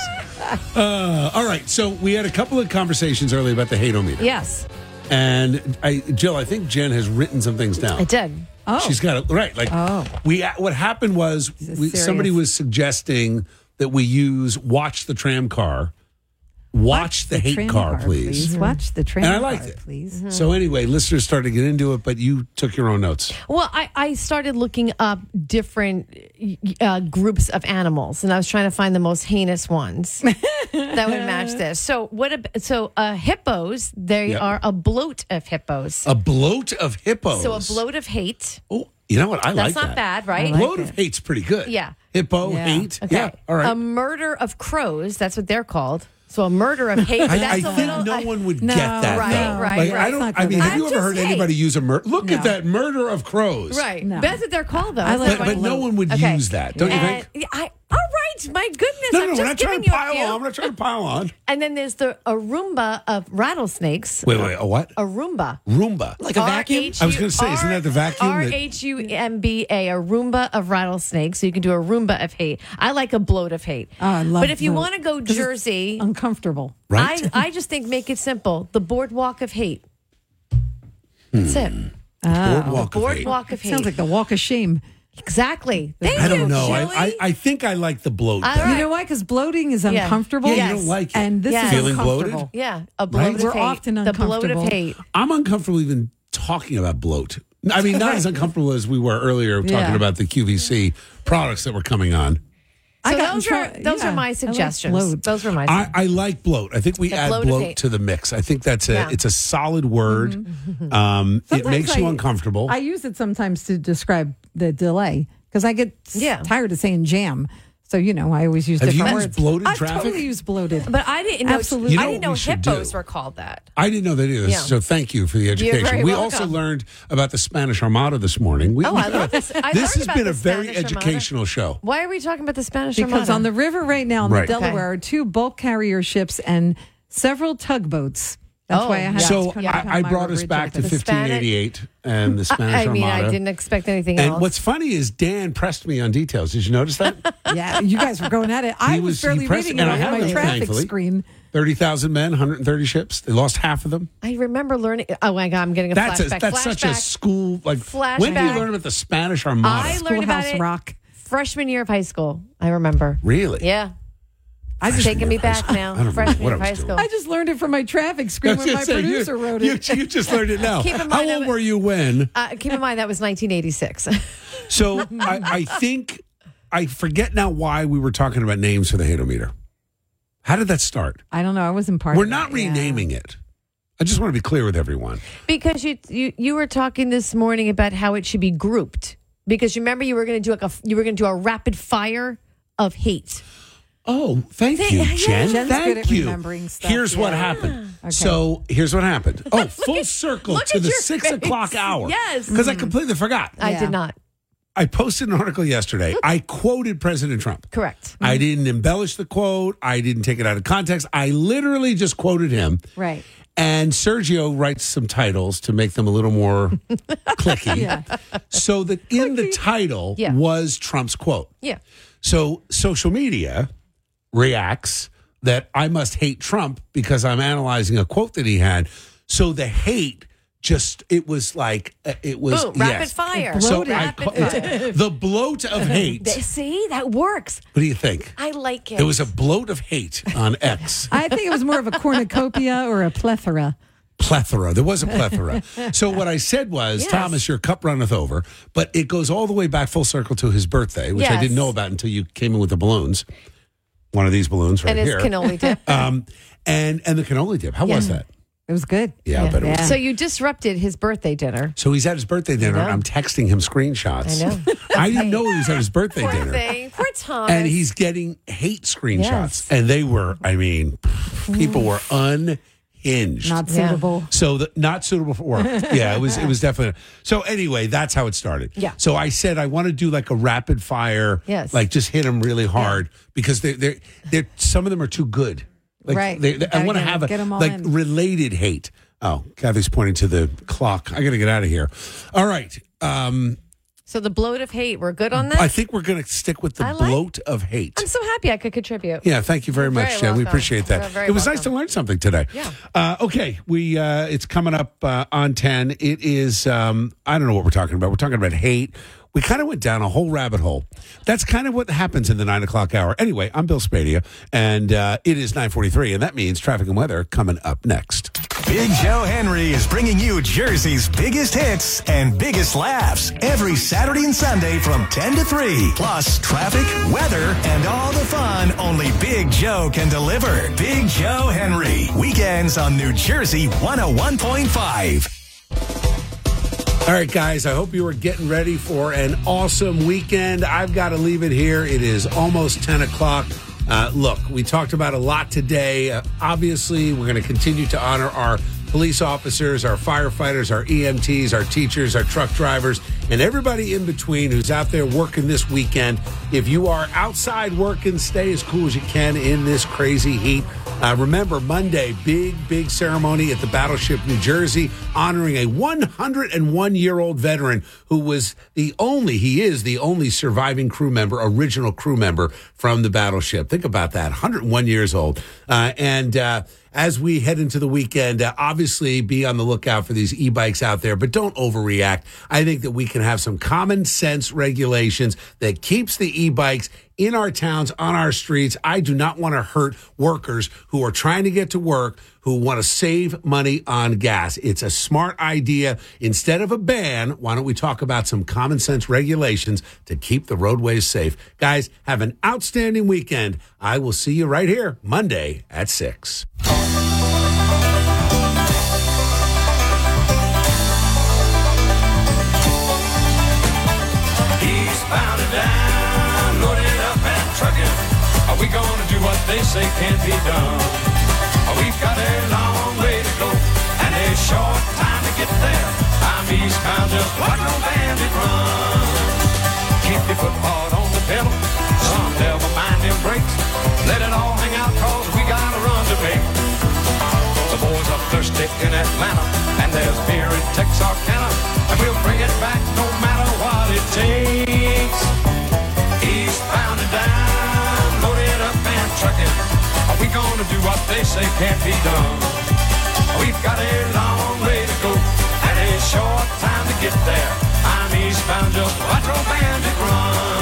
Uh, all right. So we had a couple of conversations earlier about the hate-o-meter. Yes, And I, Jill, I think Jen has written some things down. I did. Oh. She's got it right. Like Oh. we, what happened was is we, somebody serious. was suggesting that we use "Watch the Tram Car," watch, the, hate tram car, please. Watch the tram And I car, liked it. please. So anyway, listeners started to get into it, but you took your own notes. Well, I, I started looking up different uh, groups of animals, and I was trying to find the most heinous ones that would match this. So what? ab- So uh, hippos, they Yep. are a bloat of hippos. A bloat of hippos. So a bloat of hate. Oh, you know what? I like That's not that. bad, right? Bloat of hate's pretty good. Yeah. Hippo, Yeah. hate. Okay. Yeah. All right. A murder of crows. That's what they're called. So a murder of hate. I, that's I a think little. no I- one would No, get that. right, though. right, Like, right. I It's don't. not I good. mean, have I'm you ever heard just- anybody use a murder? Look at No. that murder of crows. Right. No. That's what they're called, though. I That's like But, what but I- no one would Okay. use that, don't you And think? I, all right, my goodness. No, I'm no, we're just not giving trying to you a pile few. on. I'm not trying to pile on. And then there's the a Roomba of rattlesnakes. Wait, wait, a what? A Roomba. Roomba. Like a vacuum? I was going to say, isn't that the vacuum? R that- H U M B A, a Roomba of rattlesnakes. So you can do a Roomba of hate. I like a bloat of hate. Oh, I love But if you bloat. want to go 'Cause it's Jersey, uncomfortable. Right? I, I just think make it simple. The boardwalk of hate. That's it. Boardwalk The of hate. boardwalk of hate. Sounds like the walk of shame. Exactly. Thank I don't you, know. Julie. I, I, I think I like the bloat. All better. right. You know why? Because bloating is Yeah. uncomfortable. Yeah, you Yes. don't like it. And this Yes. is Feeling bloated? uncomfortable. Yeah, a bloat Right? of We're hate. often the bloat of uncomfortable. hate. I'm uncomfortable even talking about bloat. I mean, not as uncomfortable as we were earlier talking Yeah. about the Q V C products that were coming on. So I got those in are trou- those yeah, are my I like suggestions. bloat. those were my. I, I like bloat. I think we The add bloat of bloat hate. to the mix. I think that's a Yeah. it's a solid word. Um, it Sometimes makes you I- uncomfortable. I use it sometimes to describe the delay because I get s- Yeah. tired of saying jam. So, you know, I always use Have you different used words. bloated I traffic? totally use bloated. but I didn't know. Absolutely. You know I didn't what know we should hippos do? were called that. I didn't know that either. Yeah. So thank you for the education. very we welcome. also learned about the Spanish Armada this morning. We, Oh, we I love this. I this learned has about been the a very Spanish Armada. educational show. Why are we talking about the Spanish Because Armada? on the river right now in Right. the Delaware Okay. are two bulk carrier ships and several tugboats. That's Oh, why I had yeah. So to Yeah. I, I brought us back to The fifteen Spanish- eighty-eight and the Spanish I mean, Armada. I didn't expect anything And else. what's funny is Dan pressed me on details. Did you notice that? Yeah, you guys were going at it. I He was, was- he barely pressed- reading and it I on have my them, traffic thankfully. screen. thirty thousand men, one hundred thirty ships. They lost half of them. I remember learning. Oh my god, I'm getting a That's, a, flashback. that's flashback. such a school. Like, when do you Flashback. learn about the Spanish Armada? I learned about Schoolhouse it Rock. freshman year of high school. I remember. Really? Yeah. I just, Taking me year of high back school. now. I don't remember Freshman what year I of was high doing. school. I just learned it from my traffic screen when my So you- producer wrote you, it. You just learned it now. Keep in How mind, old I'm- were you when? Uh, keep in mind that was nineteen eighty-six. So I, I think I forget now why we were talking about names for the hate-o-meter. How did that start? I don't know. I wasn't part We're of not that, yeah. renaming it. I just want to be clear with everyone. Because you, you you were talking this morning about how it should be grouped. Because you remember you were going to do like a you were going to do a rapid fire of hate. Oh, thank Thank- you, yeah. Jen. Jen's thank good at you. remembering stuff, Here's what yeah. happened. Okay. So here's what happened. Oh, full at- circle look to at the your six face. o'clock hour. Yes. Because I completely forgot. I Yeah. did not. I posted an article yesterday. I quoted President Trump. Correct. I didn't embellish the quote. I didn't take it out of context. I literally just quoted him. Right. And Sergio writes some titles to make them a little more clicky. Yeah. So that in the title Yeah. was Trump's quote. Yeah. So social media reacts that I must hate Trump because I'm analyzing a quote that he had. So the hate just, it was like, uh, it was. Boom, rapid yes. fire. So Bloated. I Rapid ca- it's fire. the bloat of hate. Th- See, that works. What do you think? I like it. There was a bloat of hate on X. I think it was more of a cornucopia or a plethora. Plethora. There was a plethora. So what I said was, Yes. Thomas, your cup runneth over. But it goes all the way back full circle to his birthday, which I Yes. didn't know about until you came in with the balloons. One of these balloons right and his here. cannoli dip. Um, and and the cannoli dip. How was Yeah. that? It was good. Yeah, I bet it was. So you disrupted his birthday dinner. So he's at his birthday dinner. I know. I'm texting him screenshots. I know. I didn't know he was at his birthday Poor dinner. thing. Poor Thomas. And he's getting hate screenshots. Yes. And they were, I mean, people were unhinged. Not suitable. So the, not suitable for work. Yeah, it was it was definitely. So anyway, that's how it started. Yeah. So I said I want to do like a rapid fire. Yes. Like just hit them really hard because they they they some of them are too good. Like, Right. They, they, I Gotta want to get 'em- have a get 'em all like in. related hate. Oh, Kathy's pointing to the clock. I got to get out of here. All right. Um, So the bloat of hate, we're good on that? I think we're going to stick with the I like- bloat of hate. I'm so happy I could contribute. Yeah, thank you very You're much, very Jen. We welcome. appreciate that. You're very It was nice welcome. to learn something today. Yeah. Uh, okay, we uh, it's coming up uh, on ten. It is um, I don't know what we're talking about. We're talking about hate. We kind of went down a whole rabbit hole. That's kind of what happens in the nine o'clock hour. Anyway, I'm Bill Spadia, and uh, it is nine forty-three, and that means traffic and weather coming up next. Big Joe Henry is bringing you Jersey's biggest hits and biggest laughs every Saturday and Sunday from ten to three. Plus, traffic, weather, and all the fun only Big Joe can deliver. Big Joe Henry. Weekends on New Jersey one oh one point five. All right, guys, I hope you are getting ready for an awesome weekend. I've got to leave it here. It is almost ten o'clock. Uh, look, we talked about a lot today. Uh, obviously, we're going to continue to honor our police officers, our firefighters, our E M Ts, our teachers, our truck drivers, and everybody in between who's out there working this weekend. If you are outside working, stay as cool as you can in this crazy heat. Uh, remember, Monday, big, big ceremony at the Battleship, New Jersey, honoring a one hundred one-year-old veteran who was the only, he is the only surviving crew member, original crew member from the Battleship. Think about that, one hundred one years old. Uh, and uh, as we head into the weekend, uh, obviously be on the lookout for these e-bikes out there, but don't overreact. I think that we can have some common sense regulations that keeps the e-bikes in our towns, on our streets. I do not want to hurt workers who are trying to get to work, who want to save money on gas. It's a smart idea. Instead of a ban, why don't we talk about some common sense regulations to keep the roadways safe? Guys, have an outstanding weekend. I will see you right here Monday at six. Eastbound and down, loaded up and trucking. Are we gonna do what they say can't be done? We've got a long way to go and a short time to get there. I'm eastbound, just watch no bandit run. Keep your foot hard on the pedal, some never mind them brakes. Let it all hang out, cause we got a run to make. The boys are thirsty in Atlanta, and there's beer in Texarkana, and we'll bring it back no matter what it takes. Eastbound and down, loaded up and trucking. Are we gonna do what they say can't be done? We've got a long way to go and a short time to get there. I'm eastbound, just watch old bandit run.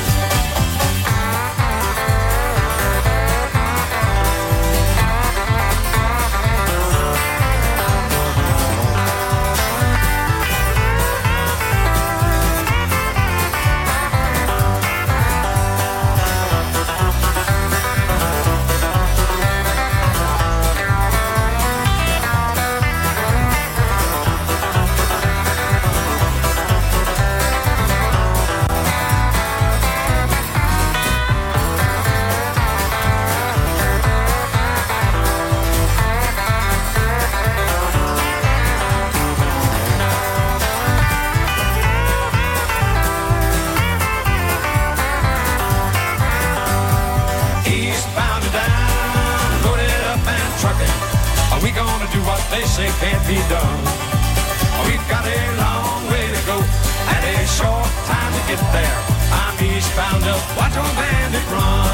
Eastbound and down, loaded up and trucking. Are we gonna do what they say can't be done? We've got a long way to go and a short time to get there. I'm eastbound, just watch old bandit run.